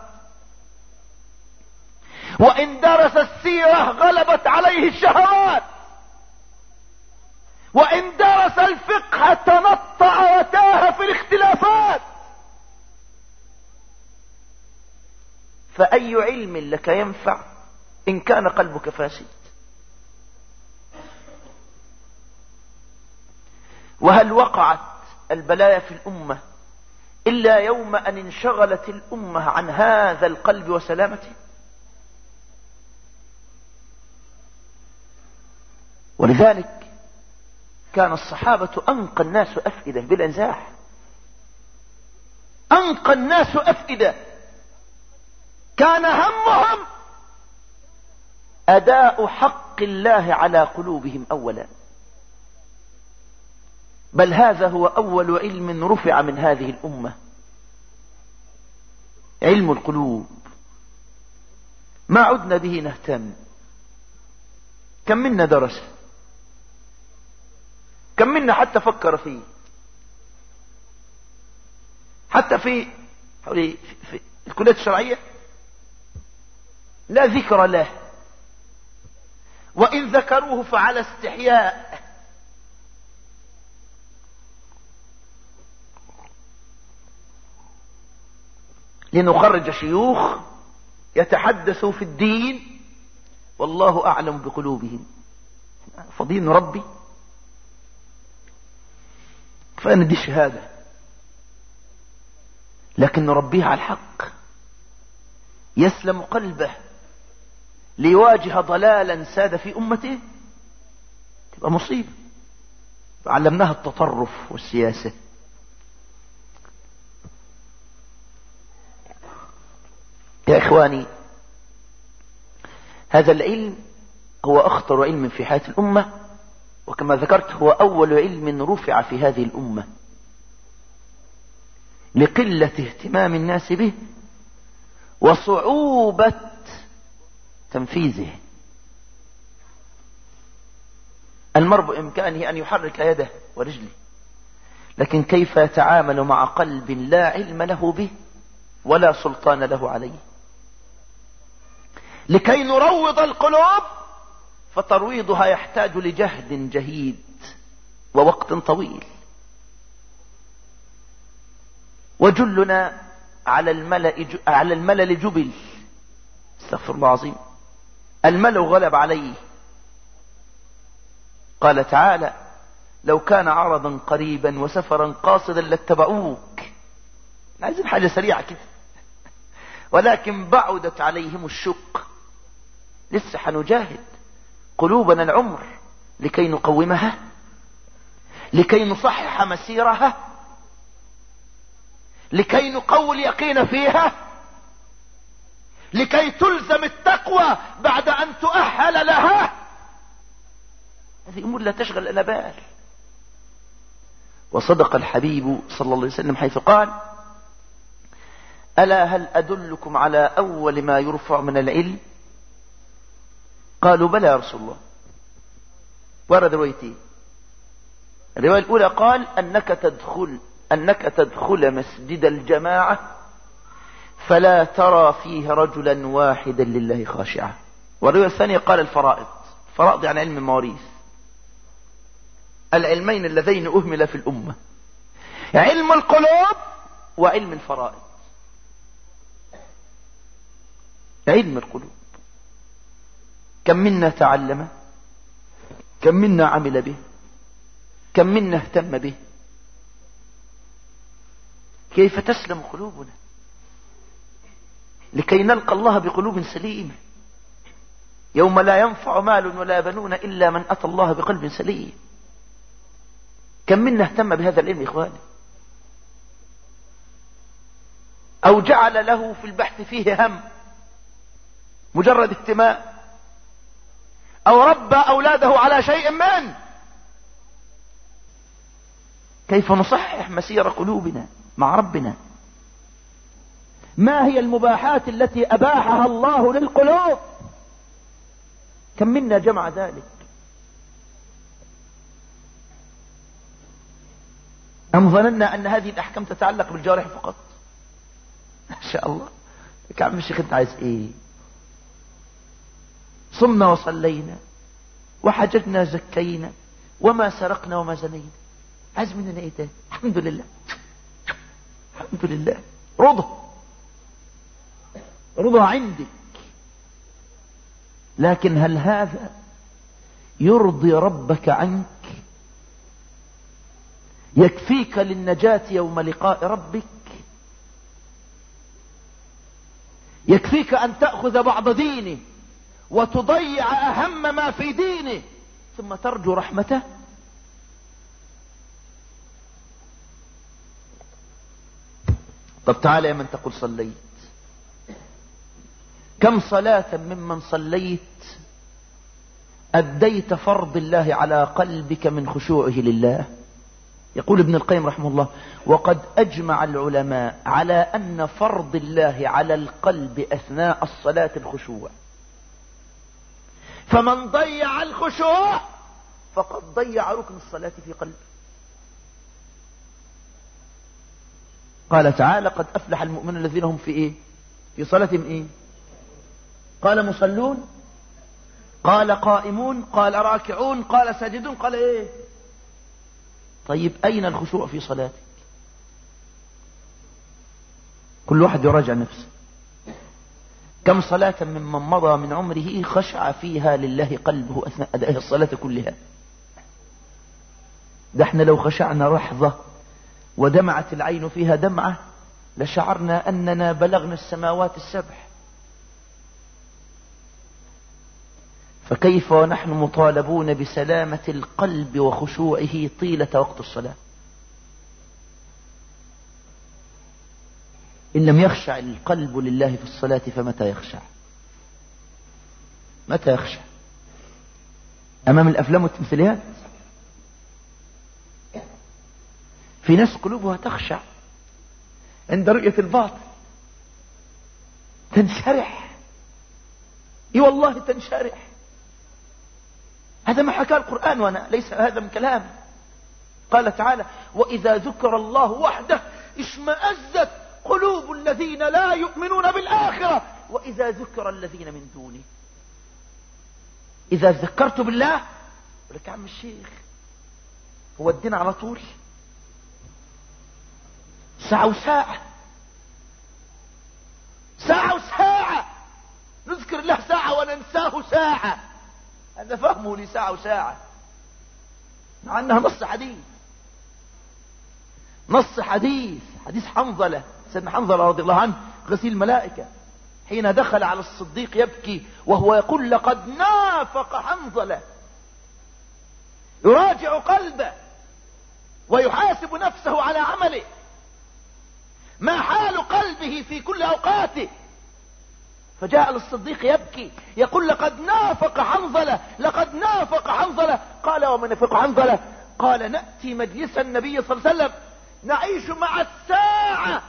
وإن درس السيرة غلبت عليه الشهوات، وإن درس الفقه تنطع وتاه في الاختلافات. فأي علم لك ينفع إن كان قلبك فاسد؟ وهل وقعت البلايا في الأمة إلا يوم أن انشغلت الأمة عن هذا القلب وسلامته؟ ولذلك كان الصحابة أنقى الناس أفئدة بلا نزاع، أنقى الناس أفئدة. كان همهم أداء حق الله على قلوبهم أولا، بل هذا هو أول علم رفع من هذه الأمة، علم القلوب. ما عدنا به نهتم. كم منا درس؟ كم منا حتى فكر فيه؟ حتى في الكليات الشرعية لا ذكر له، وإن ذكروه فعلى استحياء. لنخرج شيوخ يتحدثوا في الدين والله أعلم بقلوبهم. فضيل نربي، فأنا دي شهادة، لكن نربيه على الحق يسلم قلبه ليواجه ضلالا ساد في أمته، تبقى مصيبة. علمناها التطرف والسياسة. يا إخواني، هذا العلم هو أخطر علم في حياة الأمة، وكما ذكرت هو أول علم رفع في هذه الأمة لقلة اهتمام الناس به وصعوبة تنفيذه. المرء بإمكانه أن يحرك يده ورجله، لكن كيف يتعامل مع قلب لا علم له به ولا سلطان له عليه؟ لكي نروض القلوب فترويضها يحتاج لجهد جهيد ووقت طويل. وجلنا على الملل جبل، استغفر الله العظيم، الملل غلب عليه. قال تعالى: لو كان عرضا قريبا وسفرا قاصدا لاتبعوك. عايزين حاجة سريعة كده، ولكن بعدت عليهم الشق. لسه حنجاهد قلوبنا العمر لكي نقومها، لكي نصحح مسيرها، لكي نقوي اليقين فيها، لكي تلزم التقوى بعد أن تؤهل لها. هذه أمور لا تشغل لنا بال. وصدق الحبيب صلى الله عليه وسلم حيث قال: ألا هل أدلكم على أول ما يرفع من العلم؟ قالوا: بلى يا رسول الله. ورد روايتين. الرواية الأولى قال: أنك تدخل مسجد الجماعة فلا ترى فيه رجلا واحدا لله خاشعا. والرواية الثانية قال: الفرائض يعني علم المواريث، العلمين اللذين أهمل في الأمة، علم القلوب وعلم الفرائض. علم القلوب كم منا تعلم، كم منا عمل به، كم منا اهتم به. كيف تسلم قلوبنا لكي نلقى الله بقلوب سليمة يوم لا ينفع مال ولا بنون إلا من أتى الله بقلب سليم. كم منا اهتم بهذا العلم إخواني، أو جعل له في البحث فيه هم، مجرد اهتمام، أو ربى أولاده على شيء منه. كيف نصحح مسير قلوبنا مع ربنا؟ ما هي المباحات التي أباحها الله للقلوب؟ كم منا جمع ذلك؟ أم ظننا أن هذه الأحكام تتعلق بالجوارح فقط؟ ما شاء الله. يا عم الشيخ انت عايز ايه؟ صمنا وصلينا وحججنا زكينا وما سرقنا وما زنينا. عايز مننا ايه تاني؟ الحمد لله، الحمد لله. رضا عندك. لكن هل هذا يرضي ربك عنك؟ يكفيك للنجاة يوم لقاء ربك؟ يكفيك أن تأخذ بعض دينه وتضيع أهم ما في دينه ثم ترجو رحمته؟ طب تعال يا من تقول صليت، كم صلاة ممن صليت أديت فرض الله على قلبك من خشوعه لله؟ يقول ابن القيم رحمه الله: وقد أجمع العلماء على أن فرض الله على القلب أثناء الصلاة الخشوع، فمن ضيع الخشوع فقد ضيع ركن الصلاة في قلبه. قال تعالى: قد أفلح المؤمنون الذين هم في إيه؟ في صلاتهم إيه؟ قال مصلون، قال قائمون، قال راكعون، قال ساجدون، قال إيه؟ طيب أين الخشوع في صلاتك؟ كل واحد يراجع نفسه. كم صلاة ممن مضى من عمره خشع فيها لله قلبه أثناء أداء الصلاة كلها؟ ده احنا لو خشعنا لحظة ودمعت العين فيها دمعة لشعرنا أننا بلغنا السماوات السبع. فكيف ونحن مطالبون بسلامة القلب وخشوعه طيلة وقت الصلاة؟ إن لم يخشع القلب لله في الصلاة فمتى يخشع؟ متى يخشع؟ أمام الأفلام والتمثيليات؟ في ناس قلوبها تخشع عند رؤية الباطل، تنشرح. اي والله تنشرح. هذا ما حكى القرآن، وانا ليس هذا من كلام. قال تعالى: وإذا ذكر الله وحده اشمأزت قلوب الذين لا يؤمنون بالآخرة وإذا ذكر الذين من دونه. إذا ذكرت بالله، يقول لك يا عم الشيخ هو الدين على طول؟ ساعة وساعة، ساعة وساعة، نذكر الله ساعة وننساه ساعة. هذا فهمه لساعة وساعة، مع أنها نص حديث، نص حديث حنظلة، سيدنا حنظلة رضي الله عنه غسيل الملائكة، حين دخل على الصديق يبكي وهو يقول: لقد نافق حنظلة. يراجع قلبه ويحاسب نفسه على عمله، ما حال قلبه في كل أوقاته. فجاء للصديق يبكي يقول: لقد نافق حنظلة، لقد نافق حنظلة. قال: ومن نافق حنظلة؟ قال: نأتي مجلس النبي صلى الله عليه وسلم نعيش مع الساعة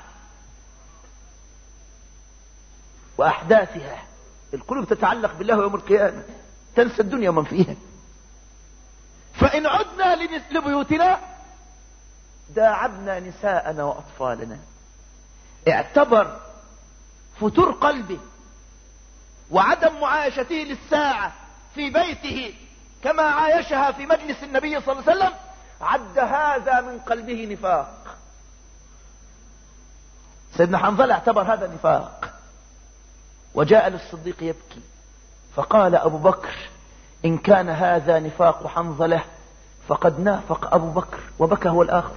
وأحداثها. القلوب تتعلق بالله يوم القيامة، تنسى الدنيا ومن فيها. فإن عدنا لبيوتنا داعبنا نساءنا وأطفالنا. اعتبر فتور قلبه وعدم معايشته للساعة في بيته كما عايشها في مجلس النبي صلى الله عليه وسلم، عد هذا من قلبه نفاق. سيدنا حنظلة اعتبر هذا نفاق، وجاء للصديق يبكي فقال أبو بكر: إن كان هذا نفاق حنظلة فقد نافق أبو بكر. وبكى هو الآخر.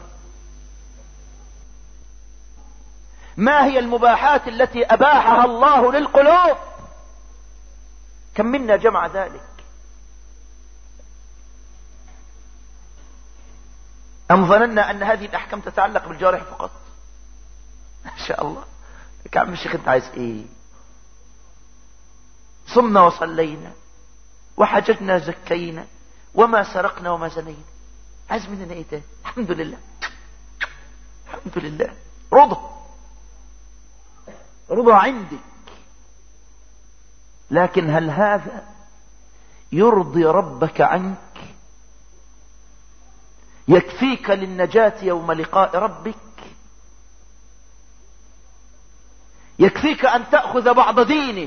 ما هي المباحات التي أباحها الله للقلوب؟ كم منا جمع ذلك؟ أم ظننا أن هذه الأحكام تتعلق بالجوارح فقط؟ ما شاء الله. يا عم الشيخ أنت عايز إيه؟ صمنا وصلينا وحججنا زكينا وما سرقنا وما زنينا. عايز مننا إيه تاني؟ الحمد لله، الحمد لله. رضا عندك. لكن هل هذا يرضي ربك عنك؟ يكفيك للنجاة يوم لقاء ربك؟ يكفيك أن تأخذ بعض دينه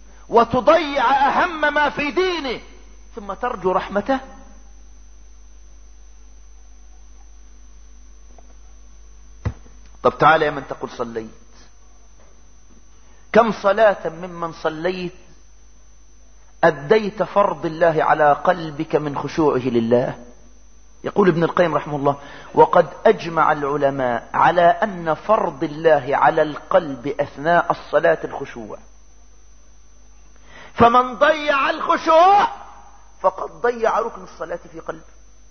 وتضيع أهم ما في دينه ثم ترجو رحمته؟ طب تعالى يا من تقول صليت، كم صلاة ممن صليت أديت فرض الله على قلبك من خشوعه لله؟ يقول ابن القيم رحمه الله: وقد أجمع العلماء على أن فرض الله على القلب أثناء الصلاة الخشوع، فمن ضيع الخشوع فقد ضيع ركن الصلاة في قلبه.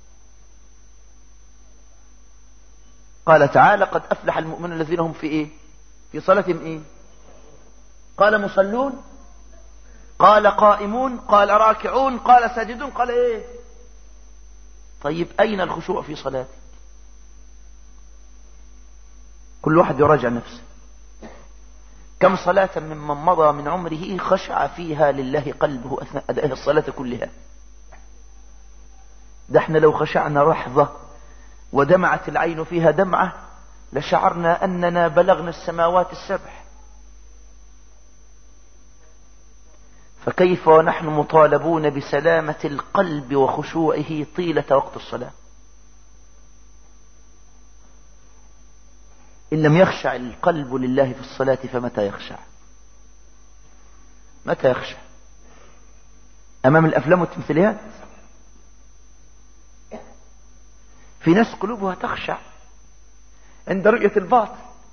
قال تعالى: قد أفلح المؤمنون الذين هم في إيه؟ في صلاتهم إيه؟ قال مصلون، قال قائمون، قال راكعون، قال ساجدون، قال إيه؟ طيب أين الخشوع في صلاتك؟ كل واحد يراجع نفسه. كم صلاة ممن مضى من عمره خشع فيها لله قلبه أثناء أداء الصلاة كلها؟ ده احنا لو خشعنا لحظة ودمعت العين فيها دمعة لشعرنا أننا بلغنا السماوات السبع، فكيف ونحن مطالبون بسلامة القلب وخشوعه طيلة وقت الصلاة؟ إن لم يخشع القلب لله في الصلاة فمتى يخشع؟ متى يخشع؟ أمام الأفلام والتمثيليات؟ في ناس قلوبها تخشع عند رؤية الباطل،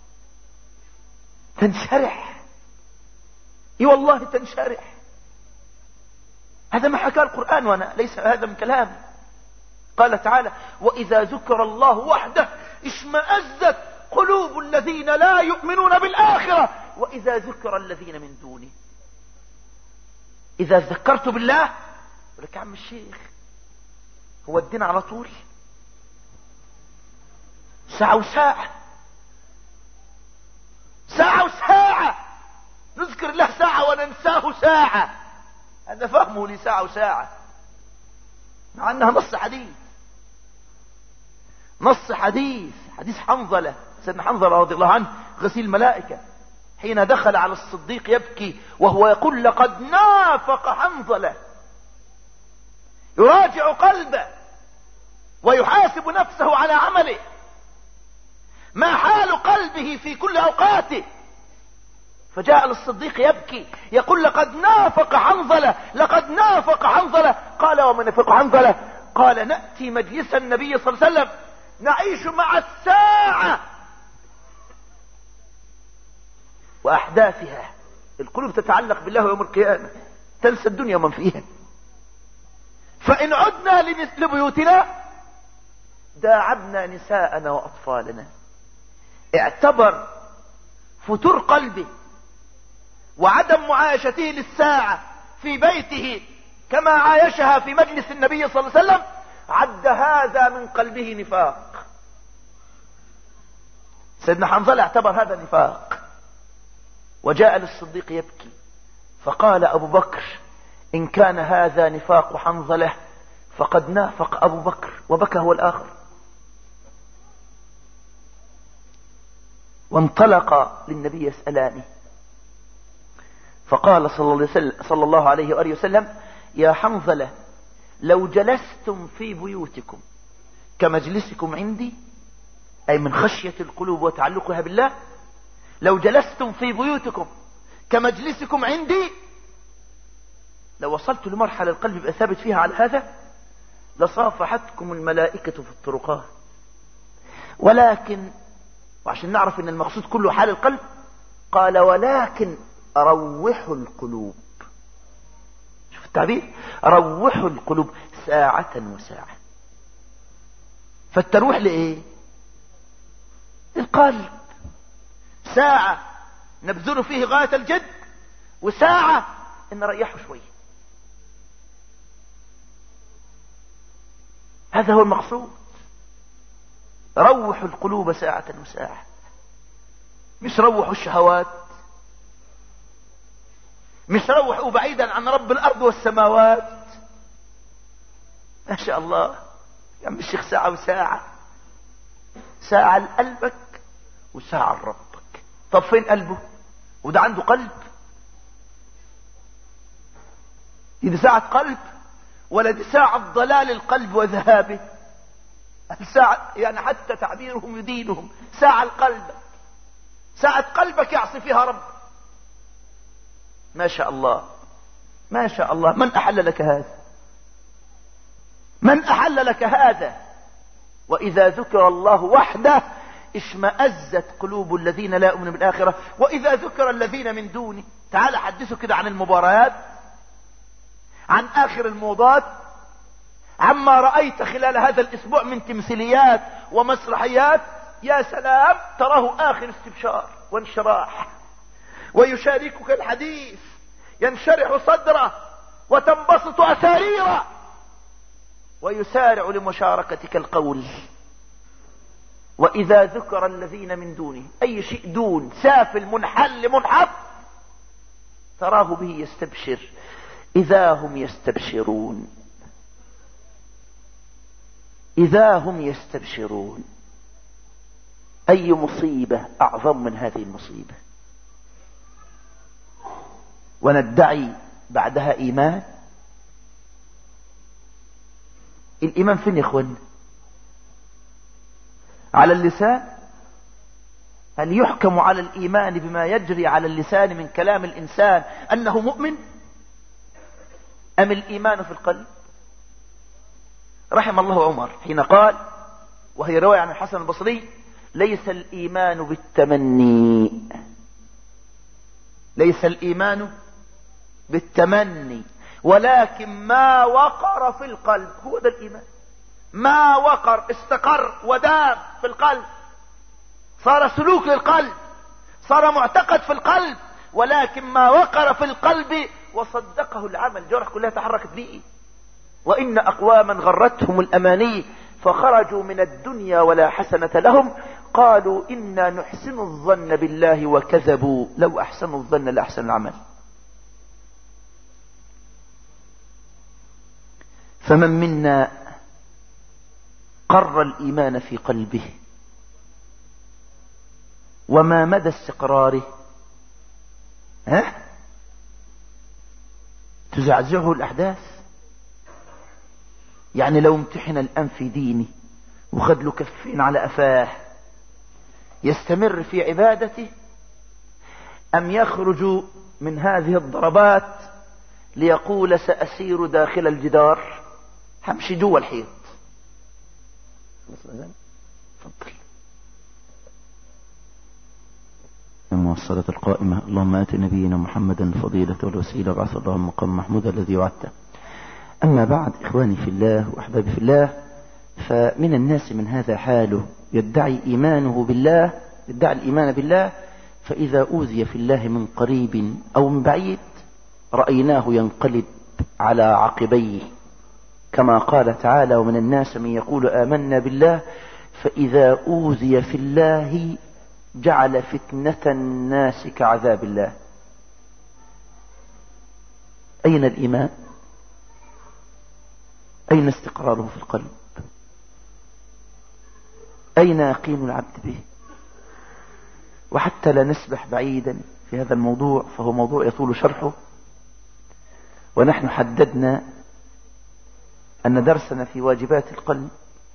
تنشرح، اي والله تنشرح. هذا ما حكى القرآن، وانا ليس هذا من كلام. قال تعالى: وإذا ذكر الله وحده اشمأزت قلوب الذين لا يؤمنون بالآخرة وإذا ذكر الذين من دونه. إذا ذكرت بالله، يقول لك يا عم الشيخ هو الدين على طول؟ ساعة وساعة، ساعة وساعة، نذكر الله ساعة وننساه ساعة. هذا فهمه لساعة وساعة، مع أنها نص حديث، نص حديث حنظلة، سيدنا حنظلة رضي الله عنه غسيل الملائكة، حين دخل على الصديق يبكي وهو يقول: لقد نافق حنظلة. يراجع قلبه ويحاسب نفسه على عمله، ما حال قلبه في كل أوقاته. فجاء للصديق يبكي يقول: لقد نافق حنظلة، لقد نافق حنظلة. قال: وما نافق حنظلة؟ قال: نأتي مجلس النبي صلى الله عليه وسلم نعيش مع الساعة وأحداثها. القلوب تتعلق بالله يوم القيامة، تنسى الدنيا ومن فيها. فإن عدنا لبيوتنا داعبنا نساءنا وأطفالنا. اعتبر فتور قلبه وعدم معايشته للساعة في بيته كما عايشها في مجلس النبي صلى الله عليه وسلم، عد هذا من قلبه نفاق. سيدنا حنظلة اعتبر هذا نفاق، وجاء للصديق يبكي، فقال أبو بكر: إن كان هذا نفاق حنظلة فقد نافق أبو بكر، وبكى هو الآخر. وانطلق للنبي يسألانه، فقال صلى الله عليه وآله وسلم: يا حنظلة، لو جلستم في بيوتكم كمجلسكم عندي، أي من خشية القلوب وتعلقها بالله، لو جلستم في بيوتكم كمجلسكم عندي، لو وصلت لمرحلة القلب يبقى ثابت فيها على هذا، لصافحتكم الملائكة في الطرقات. ولكن، وعشان نعرف ان المقصود كله حال القلب، قال: ولكن روحوا القلوب. شوف التعبير، روحوا القلوب ساعة وساعة. فالتروح لإيه؟ القلب. ساعة نبذل فيه غاية الجد، وساعة ان نريحه شوية. هذا هو المقصود. روحوا القلوب ساعة وساعة، مش روحوا الشهوات، مش روحوا بعيدا عن رب الأرض والسماوات. ما شاء الله يا عم الشيخ، ساعة وساعة، ساعة لقلبك وساعة لربك. طب فين قلبه؟ وده عنده قلب؟ دي ساعة قلب ولا دي ساعة ضلال القلب وذهابه؟ ساعة يعني حتى تعبيرهم يدينهم ساعة القلب. ساعة قلبك يعصي فيها رب. ما شاء الله ما شاء الله. من أحل لك هذا؟ من أحل لك هذا؟ وإذا ذكر الله وحده اشمأزت قلوب الذين لا يؤمنون بالآخرة وإذا ذكر الذين من دونه. تعال حدثوا كده عن المباريات، عن آخر الموضات، عما رأيت خلال هذا الأسبوع من تمثيليات ومسرحيات. يا سلام، تراه آخر استبشار وانشراح، ويشاركك الحديث، ينشرح صدره وتنبسط أساريره، ويسارع لمشاركتك القول. وإذا ذكر الذين من دونه، أي شيء دون، سافل، منحل، منحط، تراه به يستبشر. إذا هم يستبشرون، إذا هم يستبشرون. أي مصيبة أعظم من هذه المصيبة؟ وندعي بعدها إيمان. الإيمان فين يا إخوان؟ على اللسان؟ هل يحكم على الإيمان بما يجري على اللسان من كلام الإنسان أنه مؤمن، أم الإيمان في القلب؟ رحم الله عمر حين قال، وهي رواية عن الحسن البصري: ليس الإيمان بالتمني، ليس الإيمان بالتمني، ولكن ما وقر في القلب. هو ده الإيمان، ما وقر، استقر ودام في القلب، صار سلوك للقلب، صار معتقد في القلب، ولكن ما وقر في القلب وصدقه العمل، الجوارح كلها تحركت به. وإن أقواما غرتهم الأماني فخرجوا من الدنيا ولا حسنة لهم، قالوا إنا نحسن الظن بالله وكذبوا، لو أحسنوا الظن لأحسن العمل. فمن منا قر الإيمان في قلبه، وما مدى استقراره؟ تزعزعه الأحداث. يعني لو امتحن الآن في دينه وخد له كفين على أفاه، يستمر في عبادته أم يخرج من هذه الضربات ليقول سأسير داخل الجدار، همشي جوا الحيط؟ تفضل. الموصلة القائمة: اللهم آت نبينا محمدا فضيلة والوسيلة وابعث اللهم مقام محمود الذي وعدته. أما بعد، إخواني في الله وأحبابي في الله، فمن الناس من هذا حاله يدعي إيمانه بالله، يدعي الإيمان بالله، فإذا أوذي في الله من قريب أو من بعيد رأيناه ينقلب على عقبيه، كما قال تعالى: ومن الناس من يقول آمنا بالله فإذا أوذي في الله جعل فتنة الناس كعذاب الله. أين الإيمان؟ أين استقراره في القلب؟ أين يقين العبد به؟ وحتى لا نسبح بعيدا في هذا الموضوع، فهو موضوع يطول شرحه، ونحن حددنا أن درسنا في واجبات القلب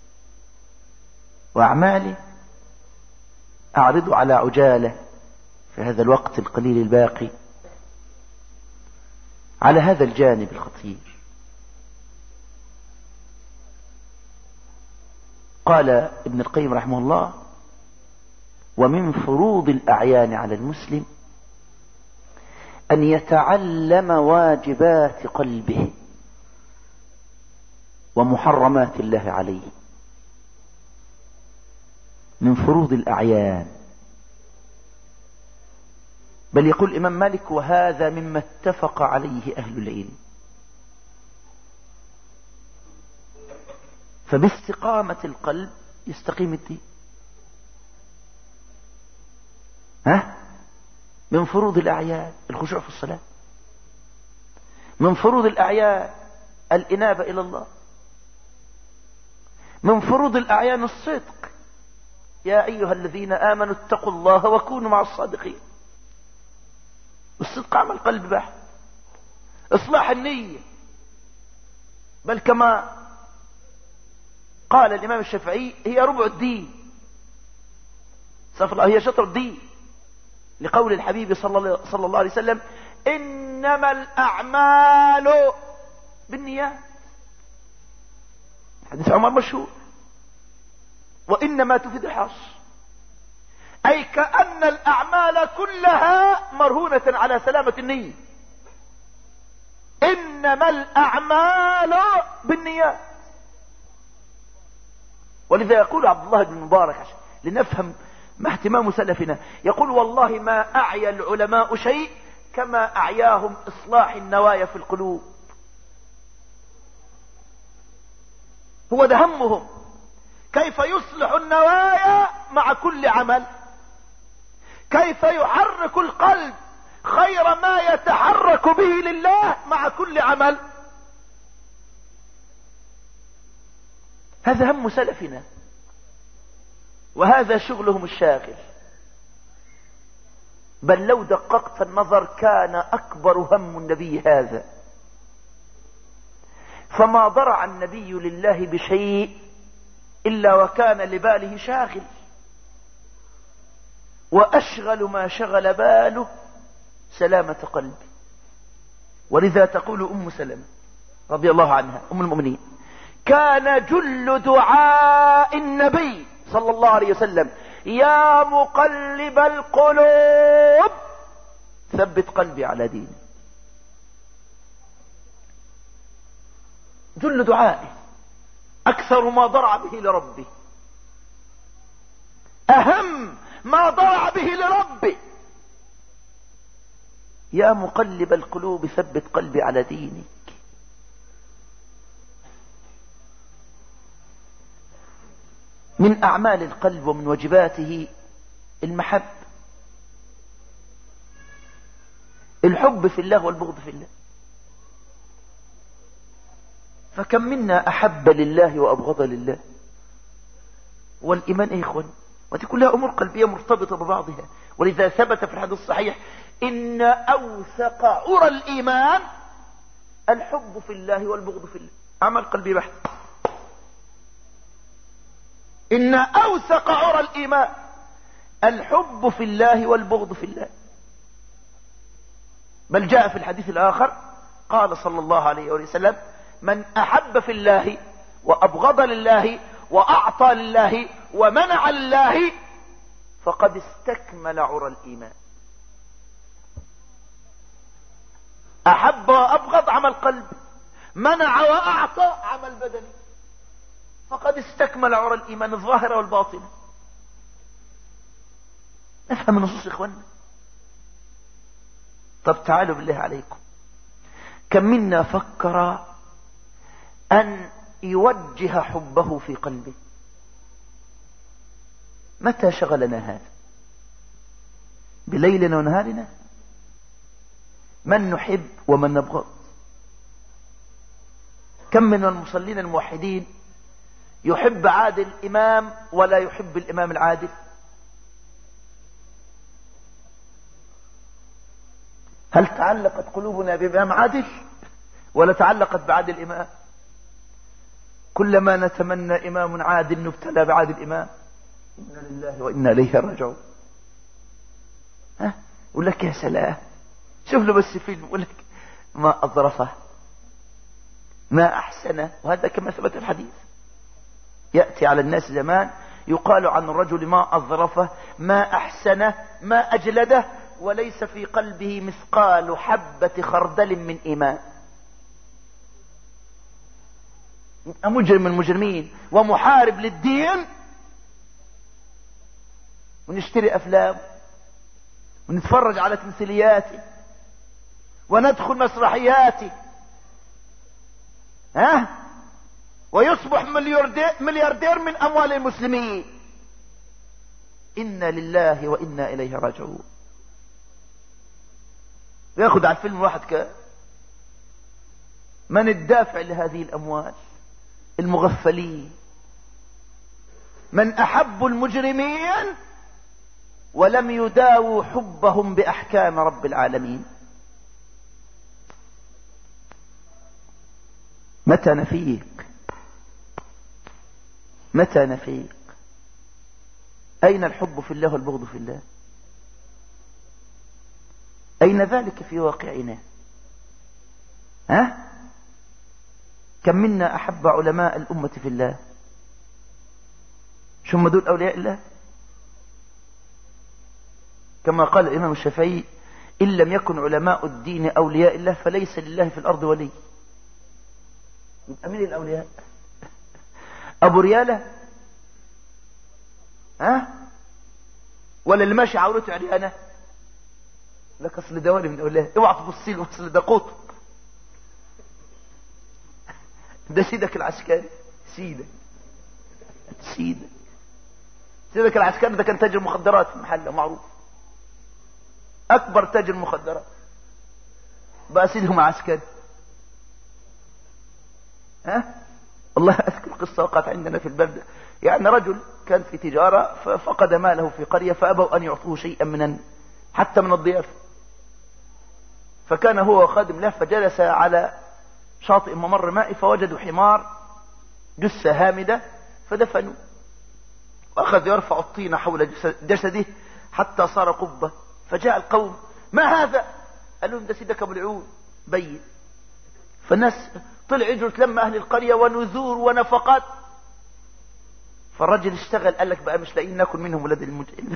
وأعماله أعرض على عجالة في هذا الوقت القليل الباقي على هذا الجانب الخطير. قال ابن القيم رحمه الله: ومن فروض الأعيان على المسلم أن يتعلم واجبات قلبه ومحرمات الله عليه. من فروض الأعيان. بل يقول الإمام مالك: وهذا مما اتفق عليه أهل العلم. فباستقامة القلب يستقيم الدين. من فروض الأعيان الخشوع في الصلاة. من فروض الأعيان الإنابة إلى الله. من فروض الأعيان الصدق: يا أيها الذين آمنوا اتقوا الله وكونوا مع الصادقين. الصدق عمل قلب بحت، إصلاح النية. بل كما قال الإمام الشافعي: هي ربع الدين، استغفر الله، هي شطر الدين. لقول الحبيب صلى الله عليه وسلم: إنما الأعمال بالنيات. حديث عمر مشهور. وإنما تفيد الحصر، أي كأن الأعمال كلها مرهونة على سلامة النية. إنما الأعمال بالنيات. ولذا يقول عبد الله بن مبارك عشان لنفهم ما اهتمام سلفنا، يقول: والله ما أعيا العلماء شيء كما أعياهم إصلاح النوايا في القلوب. هو ده همهم، كيف يصلح النوايا مع كل عمل، كيف يحرك القلب خير ما يتحرك به لله مع كل عمل. هذا هم سلفنا، وهذا شغلهم الشاغل. بل لو دققت النظر كان أكبر هم النبي هذا، فما ضرع النبي لله بشيء إلا وكان لباله شاغل، وأشغل ما شغل باله سلامة قلبه. ولذا تقول أم سلمة رضي الله عنها أم المؤمنين: كان جل دعاء النبي صلى الله عليه وسلم: يا مقلب القلوب ثبت قلبي على دينك. جل دعائه، أكثر ما ضرع به لربه، أهم ما ضرع به لربه: يا مقلب القلوب ثبت قلبي على دينك. من أعمال القلب ومن واجباته المحب، الحب في الله والبغض في الله. فكم منا أحب لله وأبغض لله. والإيمان يا إخوان ودي كلها أمور قلبية مرتبطة ببعضها. ولذا ثبت في الحديث الصحيح: إن أوثق عرى الإيمان الحب في الله والبغض في الله. عمل قلبي بحت. إن أوثق عرى الإيمان الحب في الله والبغض في الله. بل جاء في الحديث الآخر قال صلى الله عليه وسلم: من أحب في الله وأبغض لله وأعطى لله ومنع لله فقد استكمل عرى الإيمان. أحب وأبغض عمل قلب، منع وأعطى عمل بدني، فقد استكمل عرى الإيمان الظاهرة والباطنة. نفهم النصوص يا إخواننا. طب تعالوا بالله عليكم، كم منا فكر أن يوجه حبه في قلبه؟ متى شغلنا هذا؟ بليلنا ونهارنا؟ من نحب ومن نبغض؟ كم من المصلين الموحدين يحب عادل الإمام ولا يحب الإمام العادل؟ هل تعلقت قلوبنا بإمام عادل ولا تعلقت بعادل الإمام؟ كلما نتمنى إمام عادل نبتلى بعادل الإمام. إنا لله وإنا إليه راجعون. يقول لك يا سلام، شوف له بس فيلم يقول لك ما أظرفه ما أحسنه. وهذا كما ثبت الحديث. يأتي على الناس زمان يقال عن الرجل ما أظرفه ما أحسنه ما أجلده وليس في قلبه مثقال حبة خردل من إيمان. مجرم من المجرمين ومحارب للدين، ونشتري أفلام ونتفرج على تمثيلياته وندخل مسرحياته، ويصبح ملياردير من أموال المسلمين. إنا لله وإنا إليه راجعون. ياخد على الفيلم واحد من الدافع لهذه الأموال؟ المغفلين، من أحبوا المجرمين ولم يداووا حبهم بأحكام رب العالمين. متى نفيق؟ متى نفيق؟ أين الحب في الله والبغض في الله؟ أين ذلك في واقعنا؟ ها؟ كم منا أحب علماء الأمة في الله؟ شو هم دول أولياء الله؟ كما قال الإمام الشافعي: إن لم يكن علماء الدين أولياء الله فليس لله في الأرض ولي. يبقى مين الأولياء؟ أبو ريالة؟ ها؟ ولا اللي ماشي عورته عريانة؟ لك أصل ده ولي من أولياء. اوعى تبصي له، أصل ده قطب. ده سيدك العسكري. سيدك العسكري ده كان تاجر مخدرات في محله معروف، أكبر تاجر مخدرات، بقى سيدهم عسكري. ها؟ والله أذكر قصة وقعت عندنا في البلد. يعني رجل كان في تجارة ففقد ماله في قرية، فأبوا أن يعطوه شيئا حتى من الضيافة. فكان هو خادم له، فجلس على شاطئ ممر مائي فوجدوا حمار جثة هامدة فدفنوا، وأخذ يرفع الطين حول جسده حتى صار قبة. فجاء القوم: ما هذا؟ قال لهم: ده سيدك أبو العيون بين. فالناس طلع يجروا تلم أهل القرية ونذور ونفقات. فالرجل اشتغل، قال لك بقى مش لاقيين ناكل منهم ولاد المجرم.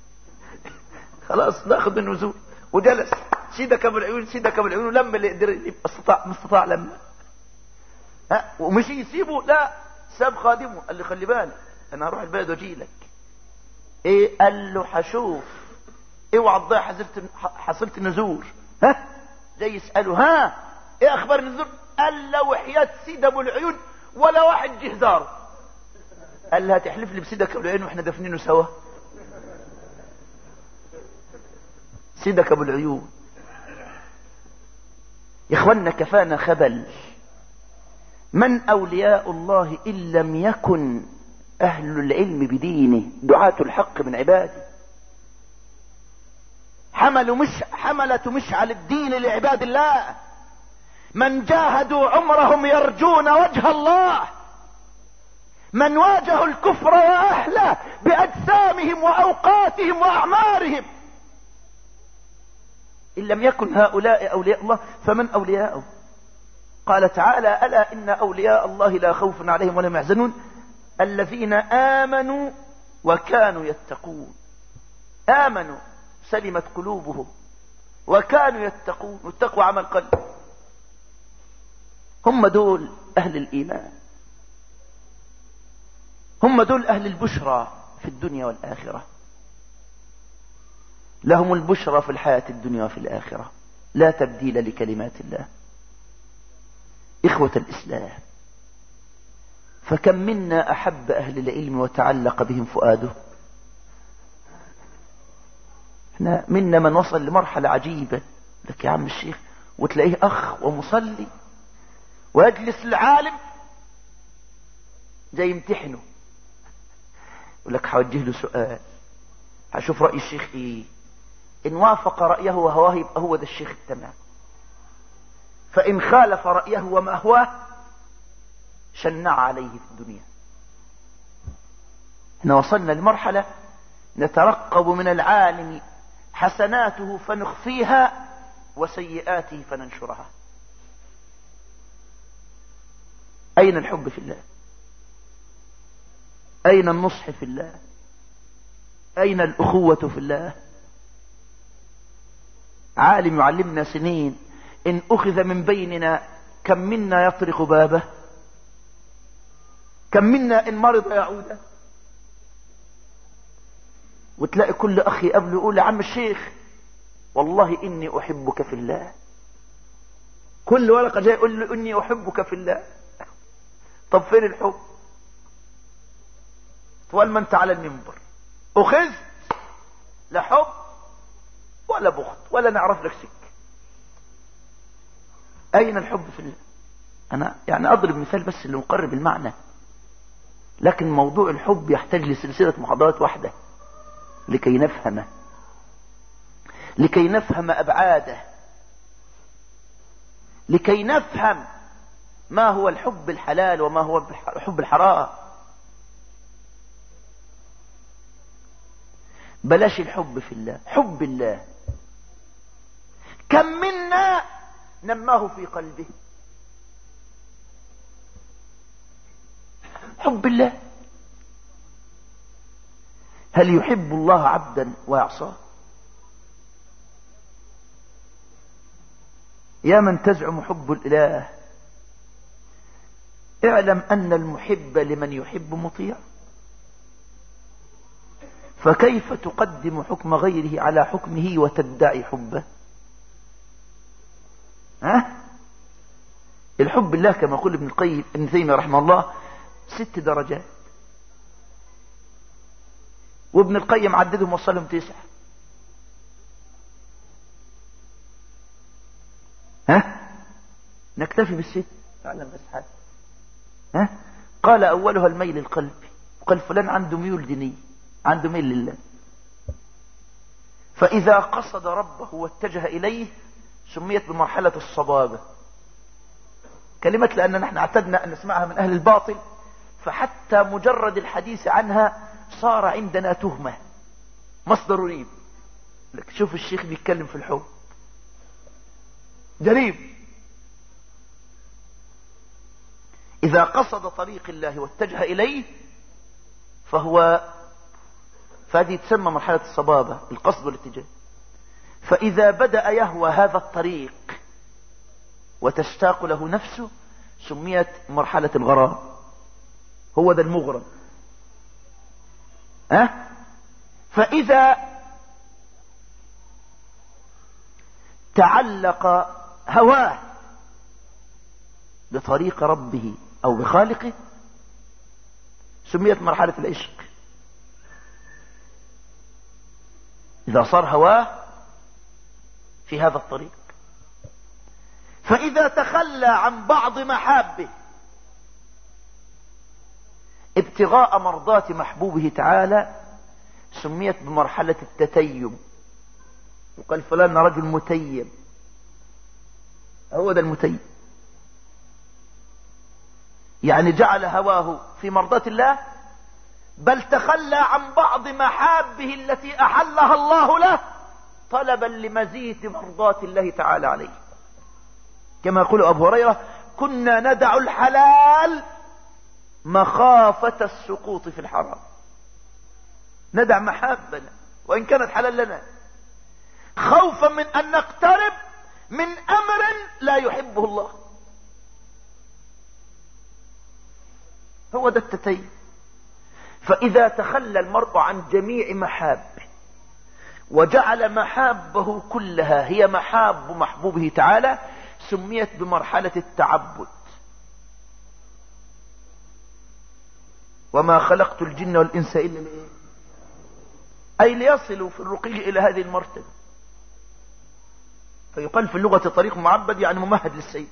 خلاص ناخذ النذور. وجلس سيدك أبو العيون ولما اللي يقدر ما استطاع لما. ومش يسيبه، لا، ساب خادمه. قال لي: خلي بالك انا هروح البلد واجي لك. ايه؟ قال له: حشوف، اوعى تضيع حصلت النذور. جاي يسأله: ها ايه اخبار النذور؟ قال له: وحياة سيد ابو العيون ولا واحد جه داره. قال له: هتحلف لي بسيدك ابو العيون واحنا دفنينه سوا؟ سيدك ابو العيون. يا اخوانا كفانا خبل. من أولياء الله إن لم يكن أهل العلم بدينه، دعاة الحق من عباده، حملة مشعل الدين لعباد الله، من جاهدوا عمرهم يرجون وجه الله، من واجهوا الكفر وأهله بأجسامهم وأوقاتهم وأعمارهم. إن لم يكن هؤلاء أولياء الله فمن أولياءه؟ قال تعالى: ألا إن أولياء الله لا خوف عليهم ولا هم يحزنون الذين آمنوا وكانوا يتقون. آمنوا سلمت قلوبهم، وكانوا يتقون، والتقوى عمل قلب. هم دول أهل الإيمان، هم دول أهل البشرى في الدنيا والآخرة. لهم البشرى في الحياة الدنيا وفي الآخرة، لا تبديل لكلمات الله. إخوة الإسلام، فكم منا أحب أهل العلم وتعلق بهم فؤاده. احنا منا من وصل لمرحلة عجيبة، لك يا عم الشيخ، وتلاقيه أخ ومصلي ويجلس العالم جاي يمتحنه، يقول لك هوجه له سؤال، هشوف رأي الشيخ ايه، إن وافق رأيه وهواه يبقى هو ده الشيخ التمام، فإن خالف رأيه وما هواه شنع عليه في الدنيا. احنا وصلنا لمرحلة نترقب من العالم حسناته فنخفيها وسيئاته فننشرها. أين الحب في الله؟ أين النصح في الله؟ أين الأخوة في الله؟ عالم يعلمنا سنين، إن أخذ من بيننا كم منا يطرق بابه؟ كم منا إن مرض يعود؟ وتلاقي كل أخ يقابله يقول: يا عم الشيخ والله إني أحبك في الله. كل ورقة جاي يقول له: إني أحبك في الله. طب فين الحب؟ طوال ما أنت على المنبر أخذت لا حب ولا بغض ولا نعرف لك سك. أين الحب في الله؟ أنا يعني أضرب مثال بس اللي مقرب المعنى، لكن موضوع الحب يحتاج لسلسلة محاضرات واحدة لكي نفهمه، لكي نفهم أبعاده، لكي نفهم ما هو الحب الحلال وما هو الحب الحرام. بلاش الحب في الله، حب الله. كم منا نماه في قلبه؟ حب الله. هل يحب الله عبدا ويعصاه؟ يا من تزعم حب الإله، اعلم أن المحب لمن يحب مطيع، فكيف تقدم حكم غيره على حكمه وتدعي حبه؟ الحب الله كما يقول ابن تيمية رحمه الله 6 درجات، وابن القيم عددهم وصلهم 9. نكتفي بال6 فعلا بس حاجة. قال أولها الميل القلبي، وقال فلان عنده ميول دينية، عنده ميل لله، فإذا قصد ربه واتجه إليه سميت بمرحلة الصبابة. كلمة لأن نحن اعتدنا أن نسمعها من أهل الباطل، فحتى مجرد الحديث عنها صار عندنا تهمة، مصدر ريب. لك شوف الشيخ بيتكلم في الحب، جريب. إذا قصد طريق الله واتجه إليه فهذه تسمى مرحلة الصبابة، القصد والاتجاه. فإذا بدأ يهوى هذا الطريق وتشتاق له نفسه سميت مرحلة الغرام، هو ده المغرم. فإذا تعلق هواه بطريق ربه أو بخالقه سميت مرحلة العشق. إذا صار هواه في هذا الطريق، فإذا تخلى عن بعض محابه ابتغاء مرضات محبوبه تعالى سميت بمرحلة التتيم. وقال فلان رجل متيم، هو ده المتيم، يعني جعل هواه في مرضات الله، بل تخلى عن بعض محابه التي أحلها الله له طلبا لمزيد مرضات الله تعالى عليه. كما يقول أبو هريرة كنا ندع الحلال مخافة السقوط في الحرام. ندع محابنا وإن كانت حلال لنا خوفا من أن نقترب من أمر لا يحبه الله. هو ده التتيم. فإذا تخلى المرء عن جميع محابه وجعل محابه كلها هي محاب محبوبه تعالى سميت بمرحلة التعبد. وما خلقت الجن والإنس إلا لإيه؟ أي ليصلوا في الرقي إلى هذه المرتبة. فيقال في اللغة طريق معبد يعني ممهد للسيد.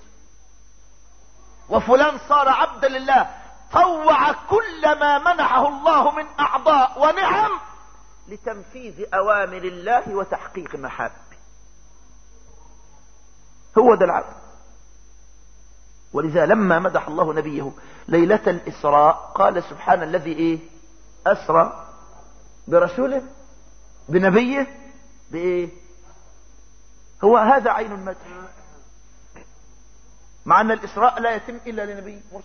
وفلان صار عبدا لله، طوع كل ما منحه الله من أعضاء ونعم لتنفيذ أوامر الله وتحقيق محابه. هو ده العبد. ولذا لما مدح الله نبيه ليلة الإسراء قال سبحان الذي أسرى برسوله بنبيه هو هذا عين المدح، مع أن الإسراء لا يتم إلا لنبي مرسل،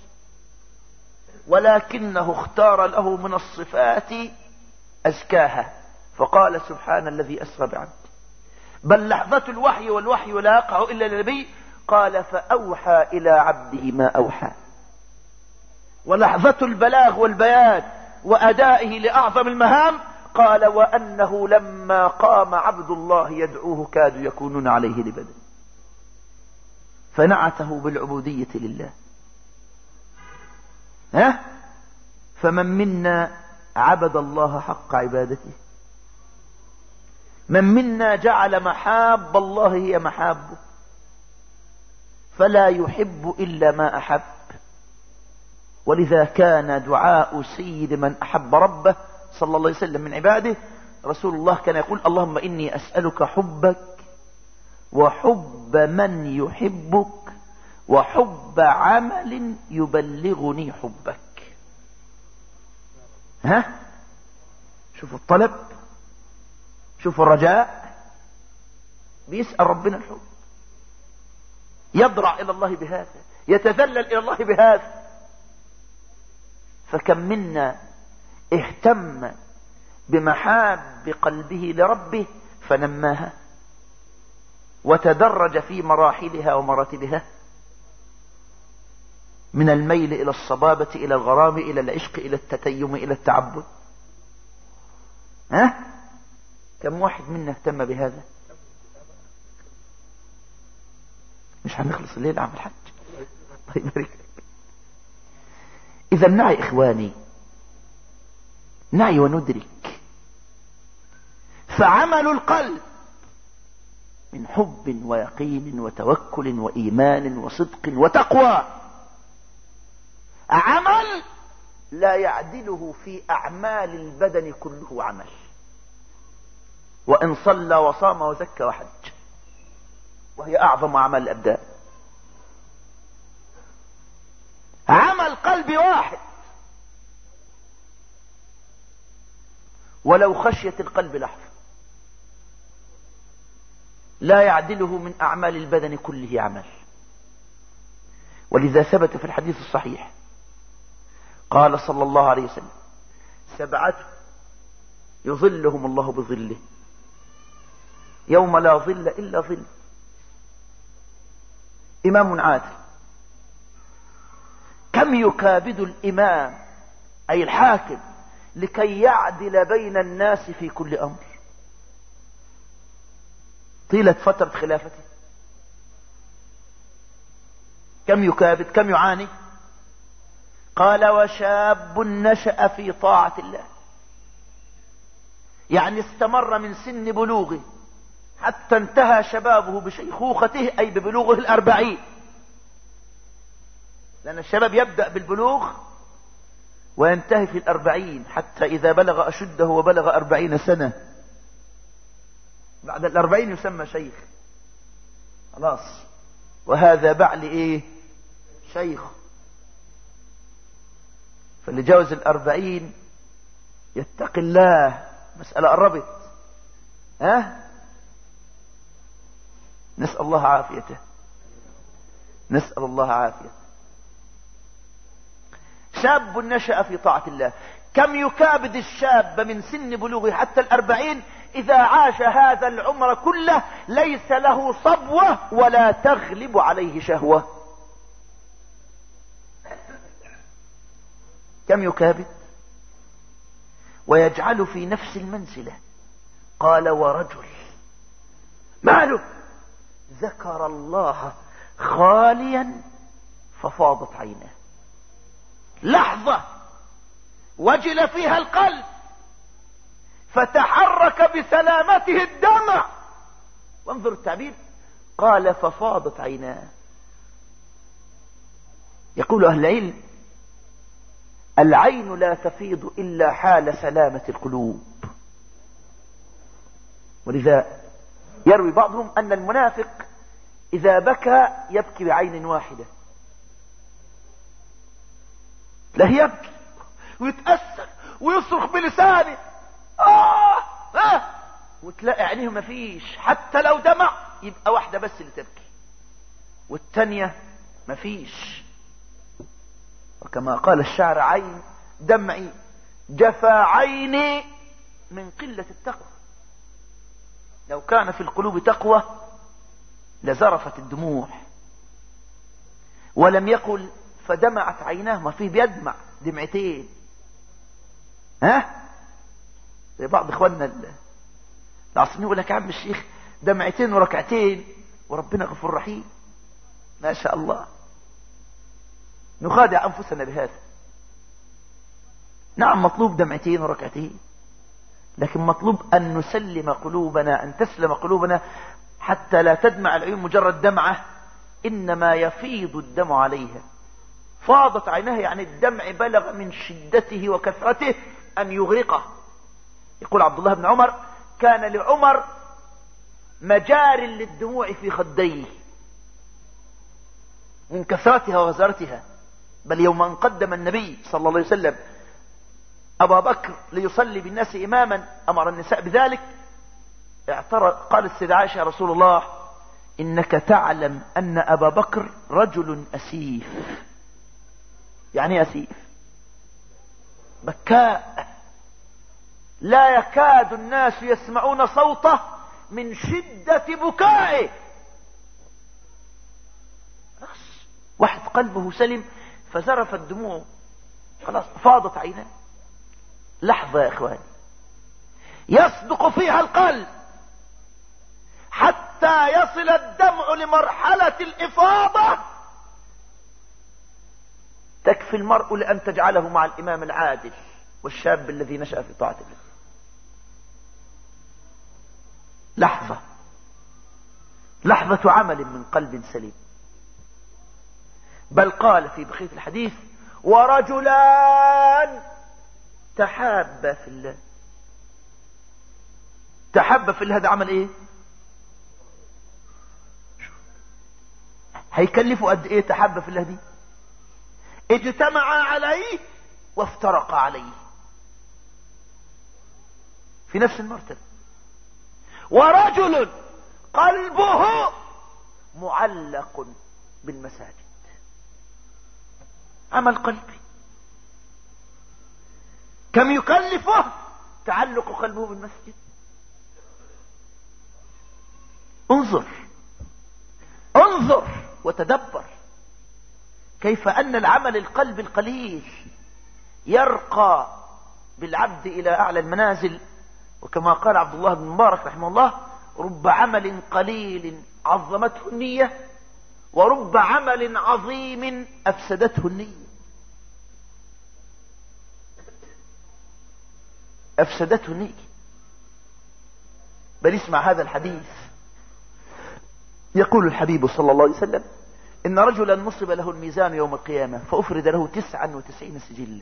ولكنه اختار له من الصفات أزكاها فقال سبحان الذي أسرى بعبده. بل لحظة الوحي والوحي لا يقع إلا لنبي قال فأوحى إلى عبده ما أوحى. ولحظة البلاغ والبيان وأدائه لأعظم المهام قال وأنه لما قام عبد الله يدعوه كادوا يكونون عليه لبدا. فنعته بالعبودية لله. فمن منا عبد الله حق عبادته؟ من منا جعل محاب الله هي محابه فلا يحب إلا ما أحب. ولذا كان دعاء سيد من أحب ربه صلى الله عليه وسلم من عباده رسول الله كان يقول اللهم إني أسألك حبك وحب من يحبك وحب عمل يبلغني حبك. شوفوا الطلب، شوفوا الرجاء. بيسأل ربنا الحب، يضرع إلى الله بهذا، يتذلل إلى الله بهذا. فكم منا اهتم بمحاب قلبه لربه فنماها وتدرج في مراحلها ومراتبها، من الميل إلى الصبابة إلى الغرام إلى العشق إلى التتيم إلى التعبد. كم واحد منا اهتم بهذا؟ مش هنخلص الليل عم الحج، الله يبارك لك. إذا نعي إخواني، نعي وندرك، فعمل القلب من حب ويقين وتوكل وإيمان وصدق وتقوى عمل لا يعدله في أعمال البدن كله عمل، وإن صلى وصام وزكى وحج، وهي أعظم أعمال الأبدان. عمل قلب واحد ولو خشية القلب لحظة لا يعدله من أعمال البدن كله عمل. ولذا ثبت في الحديث الصحيح قال صلى الله عليه وسلم: 7 يظلهم الله بظله يوم لا ظل إلا ظل. إمام عادل. كم يكابد الإمام أي الحاكم لكي يعدل بين الناس في كل أمر طيلة فترة خلافته؟ كم يكابد، كم يعاني. قال: وشاب نشأ في طاعة الله، يعني استمر من سن بلوغه حتى انتهى شبابه بشيخوخته، أي ببلوغه 40. لأن الشباب يبدأ بالبلوغ وينتهي في 40، حتى إذا بلغ أشده وبلغ 40 سنة، بعد 40 يسمى شيخ خلاص. وهذا بعل إيه؟ شيخ. فاللي جاوز 40 يتقي الله، مسألة قربت. نسأل الله عافيته، نسأل الله عافيته. شاب نشأ في طاعة الله. كم يكابد الشاب من سن بلوغه حتى 40 إذا عاش هذا العمر كله ليس له صبوة ولا تغلب عليه شهوة. كم يكابد ويجعل في نفس المنزلة. قال: ورجل ماله ذكر الله خاليا ففاضت عيناه، لحظة وجل فيها القلب فتحرك بسلامته الدمع. وانظر التعبير، قال: ففاضت عيناه. يقول أهل العلم: العين لا تفيض إلا حال سلامة القلوب. ولذا يروي بعضهم أن المنافق إذا بكى يبكي بعين واحدة، لا يبكي ويتأثر ويصرخ بلسانه وتلاقي عينيه ما فيش، حتى لو دمع يبقى واحدة بس اللي تبكي والتانية ما فيش. وكما قال الشاعر: عين دمعي جفا عيني من قلة التقوى. لو كان في القلوب تقوى لزرفت الدموع. ولم يقل فدمعت عيناه، ما فيه بيدمع دمعتين. زي بعض اخواننا العصمين يقول لك: يا عم الشيخ 2 وركعتين وربنا غفور رحيم. ما شاء الله. نخادع أنفسنا بهذا. نعم، مطلوب 2 وركعتين، لكن مطلوب أن نسلم قلوبنا، أن تسلم قلوبنا حتى لا تدمع العيون مجرد دمعة، إنما يفيض الدمع عليها. فاضت عينها يعني الدمع بلغ من شدته وكثرته أن يغرقه. يقول عبد الله بن عمر: كان لعمر مجار للدموع في خديه من كثرتها وغزارتها. بل يوم أن قدم النبي صلى الله عليه وسلم أبا بكر ليصلي بالناس إماما أمر النساء بذلك، قال السيدة عائشة: يا رسول الله، إنك تعلم أن أبا بكر رجل أسيف. يعني أسيف؟ بكاء، لا يكاد الناس يسمعون صوته من شدة بكائه. واحد قلبه سلم فزرفت الدموع، خلاص فاضت عيناه. لحظة يا إخواني يصدق فيها القلب حتى يصل الدمع لمرحلة الإفاضة، تكفي المرء لأن تجعله مع الإمام العادل والشاب الذي نشأ في طاعة الله. لحظة عمل من قلب سليم. بل قال في بقية الحديث: ورجلان تحابا في الله. تحابا في الله، هذا عمل ايه؟ هيكلفوا قد ايه تحابا في الله دي؟ اجتمعا عليه وافترقا عليه في نفس المرتبة. ورجل قلبه معلق بالمساجد. عمل قلبي كم يكلفه تعلق قلبه بالمسجد. انظر وتدبر كيف أن العمل القلب القليل يرقى بالعبد إلى أعلى المنازل. وكما قال عبد الله بن مبارك رحمه الله: رب عمل قليل عظمته النية، ورب عمل عظيم أفسدته النية. أفسدته النية. بل اسمع هذا الحديث. يقول الحبيب صلى الله عليه وسلم: إن رجلا نصب له الميزان يوم القيامة فأفرد له 99 سجل.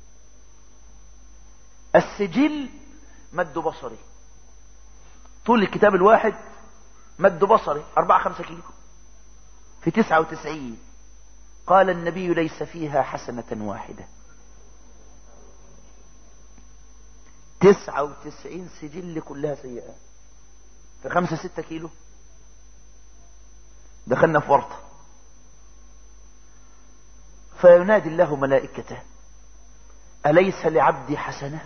السجل مد بصري، طول الكتاب الواحد مد بصري 4-5 كيلو في 99. قال النبي: ليس فيها حسنة واحدة. 99 سجل كلها سيئات في 5-6 كيلو. دخلنا في ورطة. فينادي الله ملائكته: أليس لعبدي حسنة؟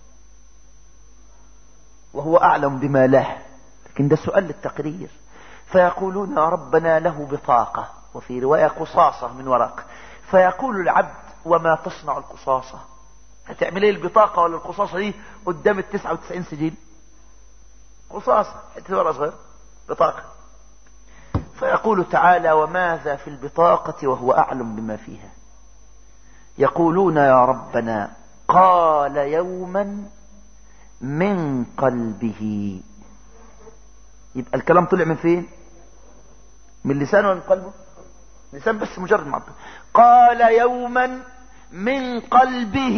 وهو أعلم بما له، لكن ده سؤال للتقرير. فيقولون: يا ربنا له بطاقة، وفي رواية قصاصة من ورق. فيقول العبد: وما تصنع القصاصة؟ هتعمل ايه البطاقة ولا القصاصة دي قدام 99 سجل؟ قصاصة، حتى ورقة صغيرة، بطاقة. فيقول تعالى: وماذا في البطاقة وهو أعلم بما فيها؟ يقولون: يا ربنا قال يوما من قلبه. يبقى الكلام طلع من فين؟ من لسانه ولا من قلبه؟ لسان بس، مجرد معبر. قال يوما من قلبه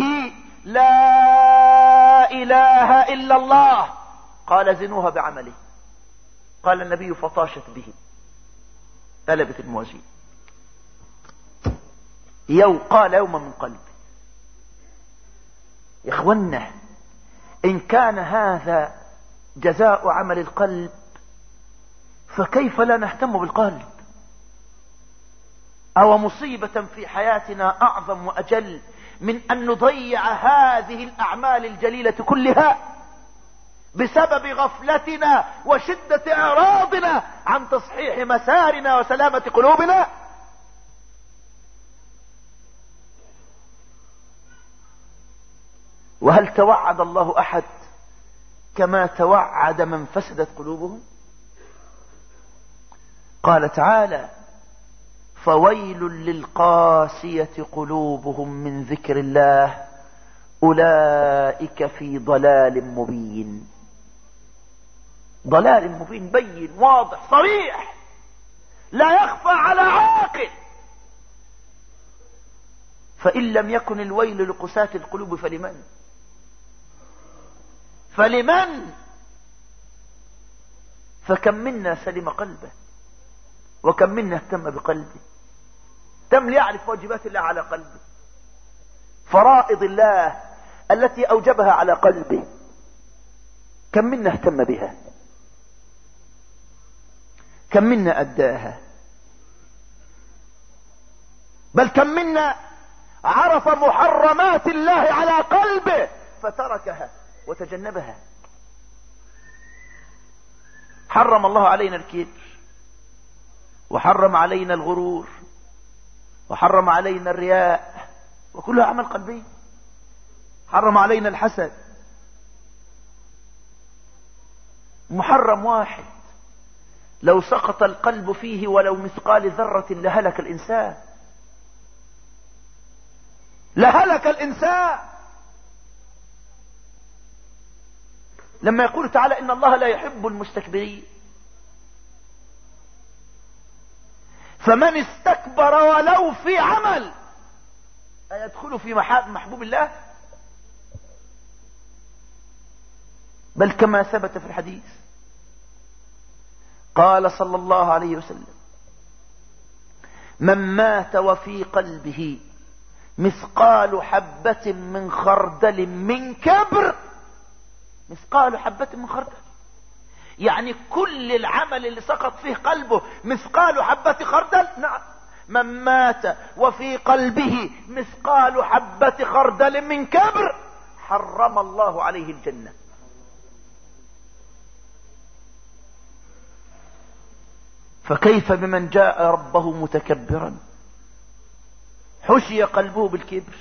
لا إله إلا الله. قال: زنوها بعمله. قال النبي: فطاشت به، قلبت الموازين. قال يوما من قلبه. يا اخوانا، إن كان هذا جزاء عمل القلب فكيف لا نهتم بالقلب؟ أو مصيبة في حياتنا أعظم وأجل من أن نضيع هذه الأعمال الجليلة كلها بسبب غفلتنا وشدة إعراضنا عن تصحيح مسارنا وسلامة قلوبنا؟ وهل توعد الله أحد كما توعد من فسدت قلوبهم؟ قال تعالى: فويل للقاسية قلوبهم من ذكر الله أولئك في ضلال مبين. ضلال مبين، بين، واضح، صريح، لا يخفى على عاقل. فإن لم يكن الويل لقساة القلوب فلمن؟ فكم منا سلم قلبه، وكم منا اهتم بقلبه، تم ليعرف واجبات الله على قلبه، فرائض الله التي أوجبها على قلبه، كم منا اهتم بها؟ كم منا أداها؟ بل كم منا عرف محرمات الله على قلبه فتركها وتجنبها؟ حرم الله علينا الكبر، وحرم علينا الغرور، وحرم علينا الرياء، وكلها أعمال قلبية. حرم علينا الحسد. محرم واحد لو سقط القلب فيه ولو مثقال ذرة لهلك الإنسان، لهلك الإنسان. لما يقول تعالى إن الله لا يحب المستكبرين، فمن استكبر ولو في عمل أيدخل في محبوب الله؟ بل كما ثبت في الحديث قال صلى الله عليه وسلم: من مات وفي قلبه مثقال حبة من خردل من كبر، مثقال حبة من خردل، يعني كل العمل اللي سقط فيه قلبه مثقال حبة خردل. نعم، من مات وفي قلبه مثقال حبة خردل من كبر حرم الله عليه الجنة. فكيف بمن جاء ربه متكبرا حشي قلبه بالكبر،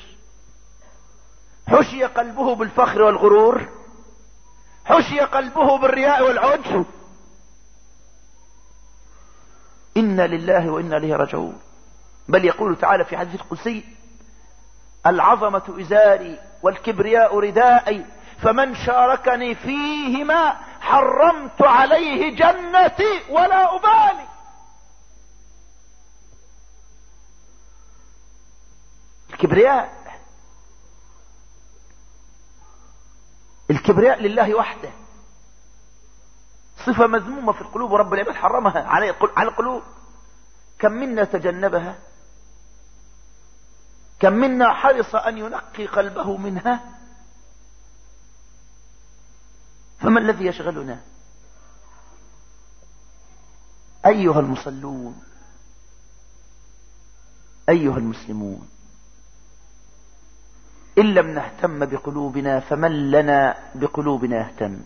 حشي قلبه بالفخر والغرور، حشي قلبه بالرياء والعجب. إنا لله وإنا إليه راجعون. بل يقول تعالى في حديث القدسي: العظمة إزاري والكبرياء ردائي فمن شاركني فيهما حرمت عليه جنتي ولا أبالي. الكبرياء لله وحده، صفة مذمومة في القلوب، ورب العباد حرمها على القلوب. كم منا تجنبها؟ كم منا حرص أن ينقي قلبه منها؟ فما الذي يشغلنا؟ أيها المصلون، أيها المسلمون، إن لم نهتم بقلوبنا فمن لنا بقلوبنا يهتم؟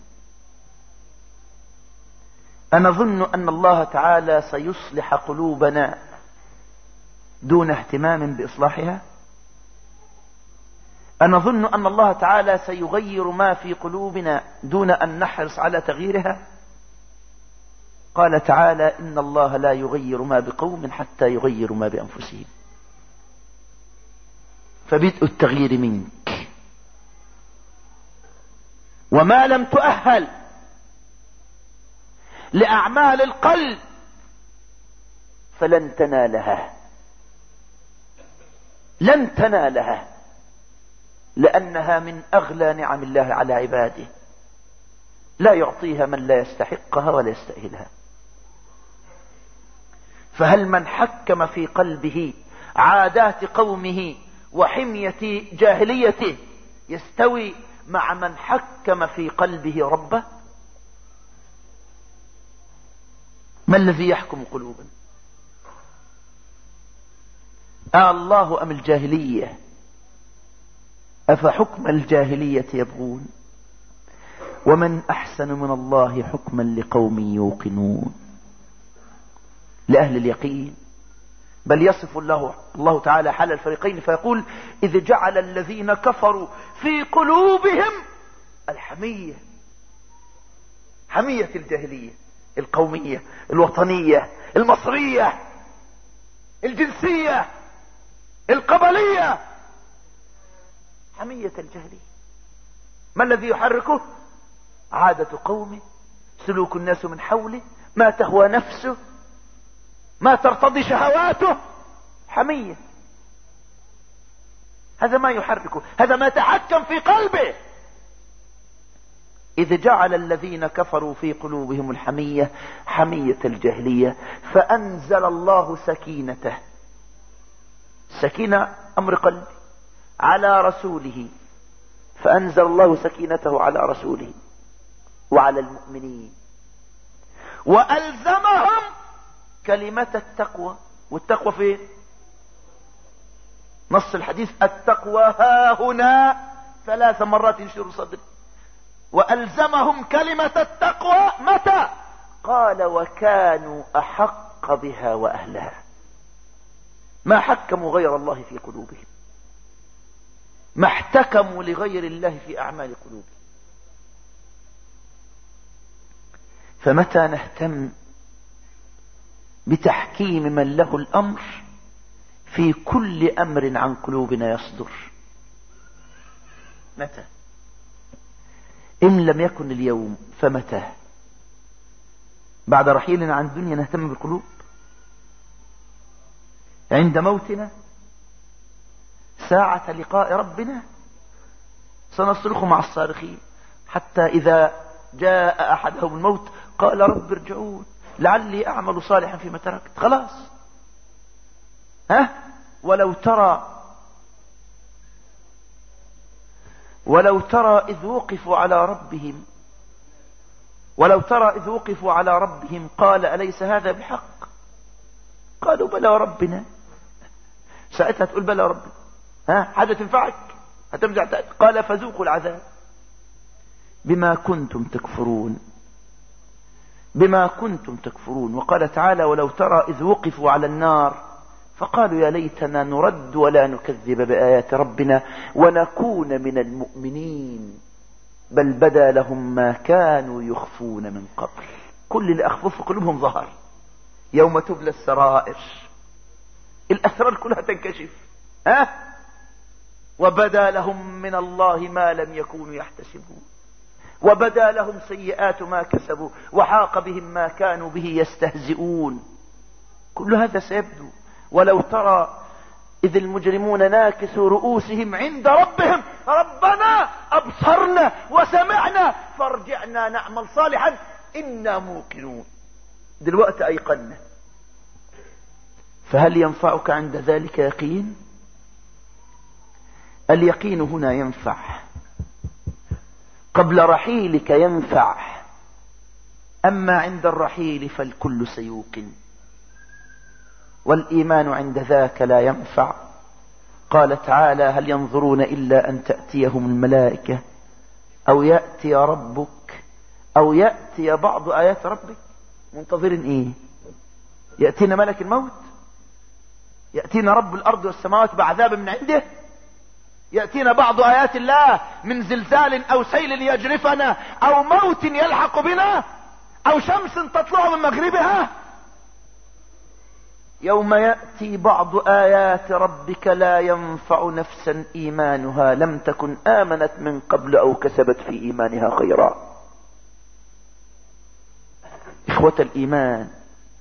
أنا أظن أن الله تعالى سيصلح قلوبنا دون اهتمام بإصلاحها. أنا أظن أن الله تعالى سيغير ما في قلوبنا دون أن نحرص على تغييرها. قال تعالى: إن الله لا يغير ما بقوم حتى يغيروا ما بأنفسهم. فبدء التغيير منك، وما لم تؤهل لأعمال القلب فلن تنالها، لن تنالها، لأنها من أغلى نعم الله على عباده، لا يعطيها من لا يستحقها ولا يستأهلها. فهل من حكم في قلبه عادات قومه وحمية جاهليته يستوي مع من حكم في قلبه ربه؟ ما الذي يحكم قلوبا؟ الله أم الجاهلية؟ أفحكم الجاهلية يبغون ومن أحسن من الله حكما لقوم يوقنون. لأهل اليقين. بل يصف الله تعالى حال الفريقين فيقول: إذ جعل الذين كفروا في قلوبهم الحمية، حمية الجاهلية، القومية، الوطنية، المصرية، الجنسية، القبلية، حمية الجاهلية. ما الذي يحركه؟ عادة قومه، سلوك الناس من حوله، ما تهوى نفسه، ما ترتضي شهواته، حمية. هذا ما يحركه، هذا ما تحكم في قلبه. إذ جعل الذين كفروا في قلوبهم الحمية، حمية الجاهلية، فأنزل الله سكينته، سكينة أمر قلبي، على رسوله. فأنزل الله سكينته على رسوله وعلى المؤمنين، وألزمهم كلمة التقوى. والتقوى فين؟ نص الحديث التقوى ها هنا 3 مرات ينشر صدري. وألزمهم كلمة التقوى متى؟ قال وكانوا أحق بها وأهلها. ما حكموا غير الله في قلوبهم، ما احتكموا لغير الله في أعمال قلوبهم. فمتى نهتم بتحكيم من له الأمر في كل أمر عن قلوبنا يصدر؟ متى؟ إن لم يكن اليوم فمتى؟ بعد رحيلنا عن الدنيا نهتم بالقلوب؟ عند موتنا؟ ساعة لقاء ربنا؟ سنصرخ مع الصارخين حتى إذا جاء أحدهم الموت قال رب ارجعون لعلي أعمل صالحا فيما تركت. خلاص. ولو ترى إذ وقفوا على ربهم قال أليس هذا بحق؟ قالوا بلى وربنا. ساعتها تقول بلى وربنا. حاجة تنفعك؟ هترجع قال فذوقوا العذاب بما كنتم تكفرون. وقال تعالى ولو ترى إذ وقفوا على النار فقالوا يا ليتنا نرد ولا نكذب بآيات ربنا ونكون من المؤمنين بل بدا لهم ما كانوا يخفون من قبل. كل اللي أخفوا في قلوبهم ظهر يوم تبلى السرائر، الأسرار كلها تنكشف. وبدا لهم من الله ما لم يكونوا يحتسبون وبدا لهم سيئات ما كسبوا وحاق بهم ما كانوا به يستهزئون. كل هذا سيبدو. ولو ترى إذ المجرمون ناكسوا رؤوسهم عند ربهم ربنا أبصرنا وسمعنا فارجعنا نعمل صالحا إنا موقنون. دلوقتي أيقنا. فهل ينفعك عند ذلك يقين؟ اليقين هنا ينفع، قبل رحيلك ينفع، أما عند الرحيل فالكل سيوقن. والإيمان عند ذاك لا ينفع. قال تعالى هل ينظرون إلا أن تأتيهم الملائكة أو يأتي ربك أو يأتي بعض آيات ربك. منتظرين إيه؟ يأتينا ملك الموت؟ يأتينا رب الأرض والسماوات بعذاب من عنده؟ يأتينا بعض آيات الله من زلزال أو سيل يجرفنا أو موت يلحق بنا أو شمس تطلع من مغربها؟ يوم يأتي بعض آيات ربك لا ينفع نفسا إيمانها لم تكن آمنت من قبل أو كسبت في إيمانها خيرا. إخوة الإيمان،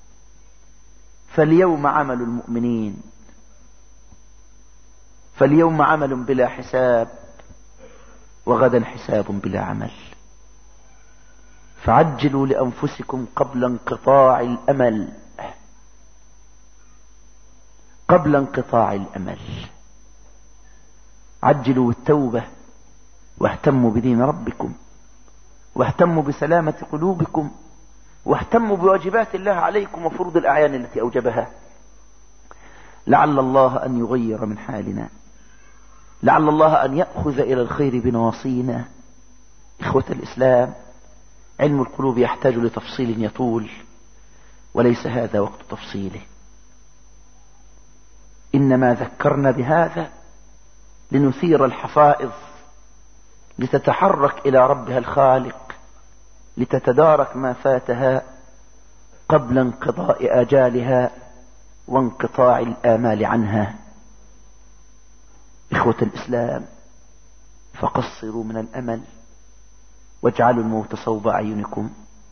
فاليوم عمل المؤمنين، فاليوم عمل بلا حساب وغدا حساب بلا عمل. فعجلوا لأنفسكم قبل انقطاع الأمل، قبل انقطاع الأمل. عجلوا التوبة واهتموا بدين ربكم واهتموا بسلامة قلوبكم واهتموا بواجبات الله عليكم وفروض الأعيان التي أوجبها. لعل الله أن يغير من حالنا، لعل الله أن يأخذ إلى الخير بنواصينا. إخوة الإسلام، علم القلوب يحتاج لتفصيل يطول وليس هذا وقت تفصيله. إنما ذكرنا بهذا لنثير الحفائظ لتتحرك إلى ربها الخالق، لتتدارك ما فاتها قبل انقضاء آجالها وانقطاع الآمال عنها. إخوة الإسلام، فقصروا من الأمل واجعلوا الموت صوب أعينكم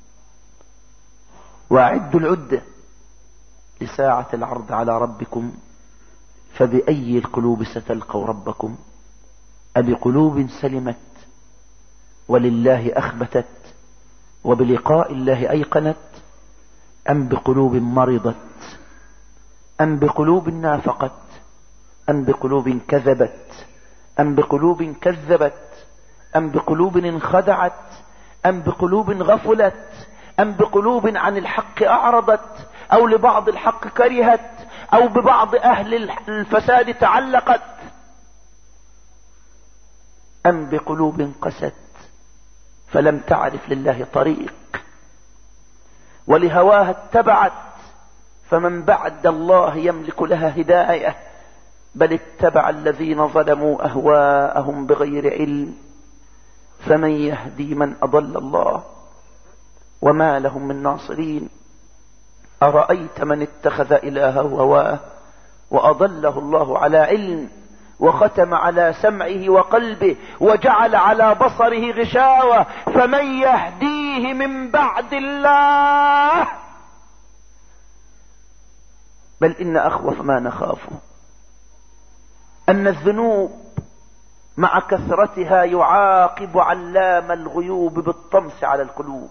وأعدوا العدة لساعة العرض على ربكم. فبأي القلوب ستلقوا ربكم؟ أبقلوب سلمت ولله أخبتت وبلقاء الله أيقنت، أم بقلوب مرضت، أم بقلوب نافقت، أم بقلوب كذبت، أم بقلوب كذبت، أم بقلوب انخدعت، أم بقلوب غفلت، أم بقلوب عن الحق أعرضت، او لبعض الحق كرهت او ببعض اهل الفساد تعلقت، ام بقلوب قست فلم تعرف لله طريق ولهواها اتبعت فمن بعد الله يملك لها هداية، بل اتبع الذين ظلموا اهواءهم بغير علم فمن يهدي من اضل الله وما لهم من ناصرين. أرأيت من اتخذ إلهه هواه وأضله الله على علم وختم على سمعه وقلبه وجعل على بصره غشاوة فمن يهديه من بعد الله؟ بل إن أخوف ما نخاف أن الذنوب مع كثرتها يعاقب علام الغيوب بالطمس على القلوب.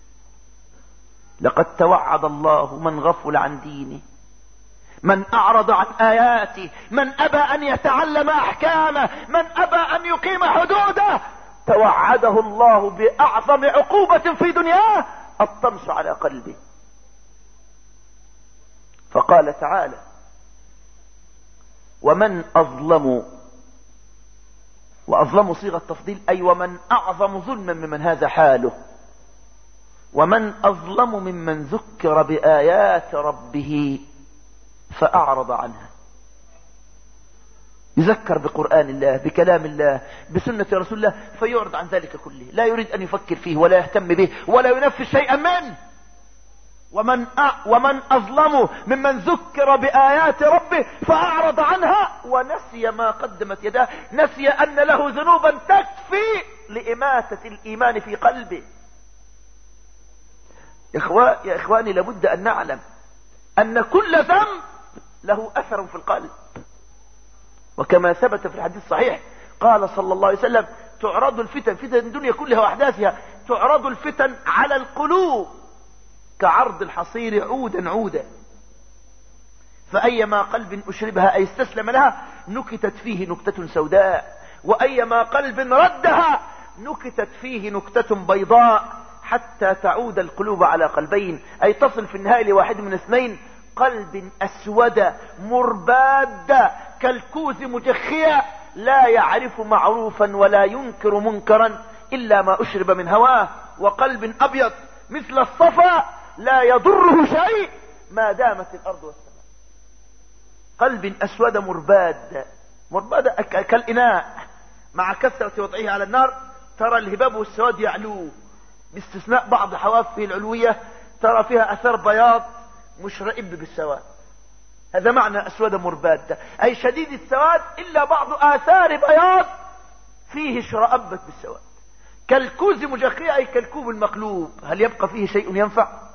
لقد توعد الله من غفل عن دينه، من أعرض عن آياته، من أبى أن يتعلم أحكامه، من أبى أن يقيم حدوده، توعده الله بأعظم عقوبة في دنياه الطمس على قلبه. فقال تعالى: ومن أظلم، وأظلم صيغة تفضيل، أي ومن أعظم ظلما ممن هذا حاله، ومن أظلم ممن ذكر بآيات ربه فأعرض عنها. يذكر بقرآن الله، بكلام الله، بسنة رسول الله، فيعرض عن ذلك كله، لا يريد أن يفكر فيه ولا يهتم به ولا ينفذ شيئا منه. ومن أظلم ممن ذكر بآيات ربه فأعرض عنها ونسي ما قدمت يداه، نسي أن له ذنوبا تكفي لإماتة الإيمان في قلبه. يا إخواني، لابد أن نعلم أن كل ذنب له أثر في القلب، وكما ثبت في الحديث الصحيح قال صلى الله عليه وسلم: تعرض الفتن، فتن الدنيا كلها وأحداثها، تعرض الفتن على القلوب كعرض الحصير عودا عودا، فأيما قلب أشربها أي استسلم لها نكتت فيه نكتة سوداء، وأيما قلب ردها نكتت فيه نكتة بيضاء، حتى تعود القلوب على قلبين، أي تصل في النهاية لواحد من اثنين: قلب أسود مرباد كالكوز مجخيا لا يعرف معروفا ولا ينكر منكرا إلا ما أشرب من هواه، وقلب أبيض مثل الصفا لا يضره شيء ما دامت الأرض والسماء. قلب أسود مرباد كالإناء مع كثرة وضعه على النار ترى الهباب والسواد يعلوه، باستثناء بعض حوافه العلوية ترى فيها أثر بياض مشرئب بالسواد. هذا معنى أسود مرباد، أي شديد السواد إلا بعض آثار بياض فيه شرأبت بالسواد. كالكوز مجخية أي كالكوب المقلوب، هل يبقى فيه شيء ينفع؟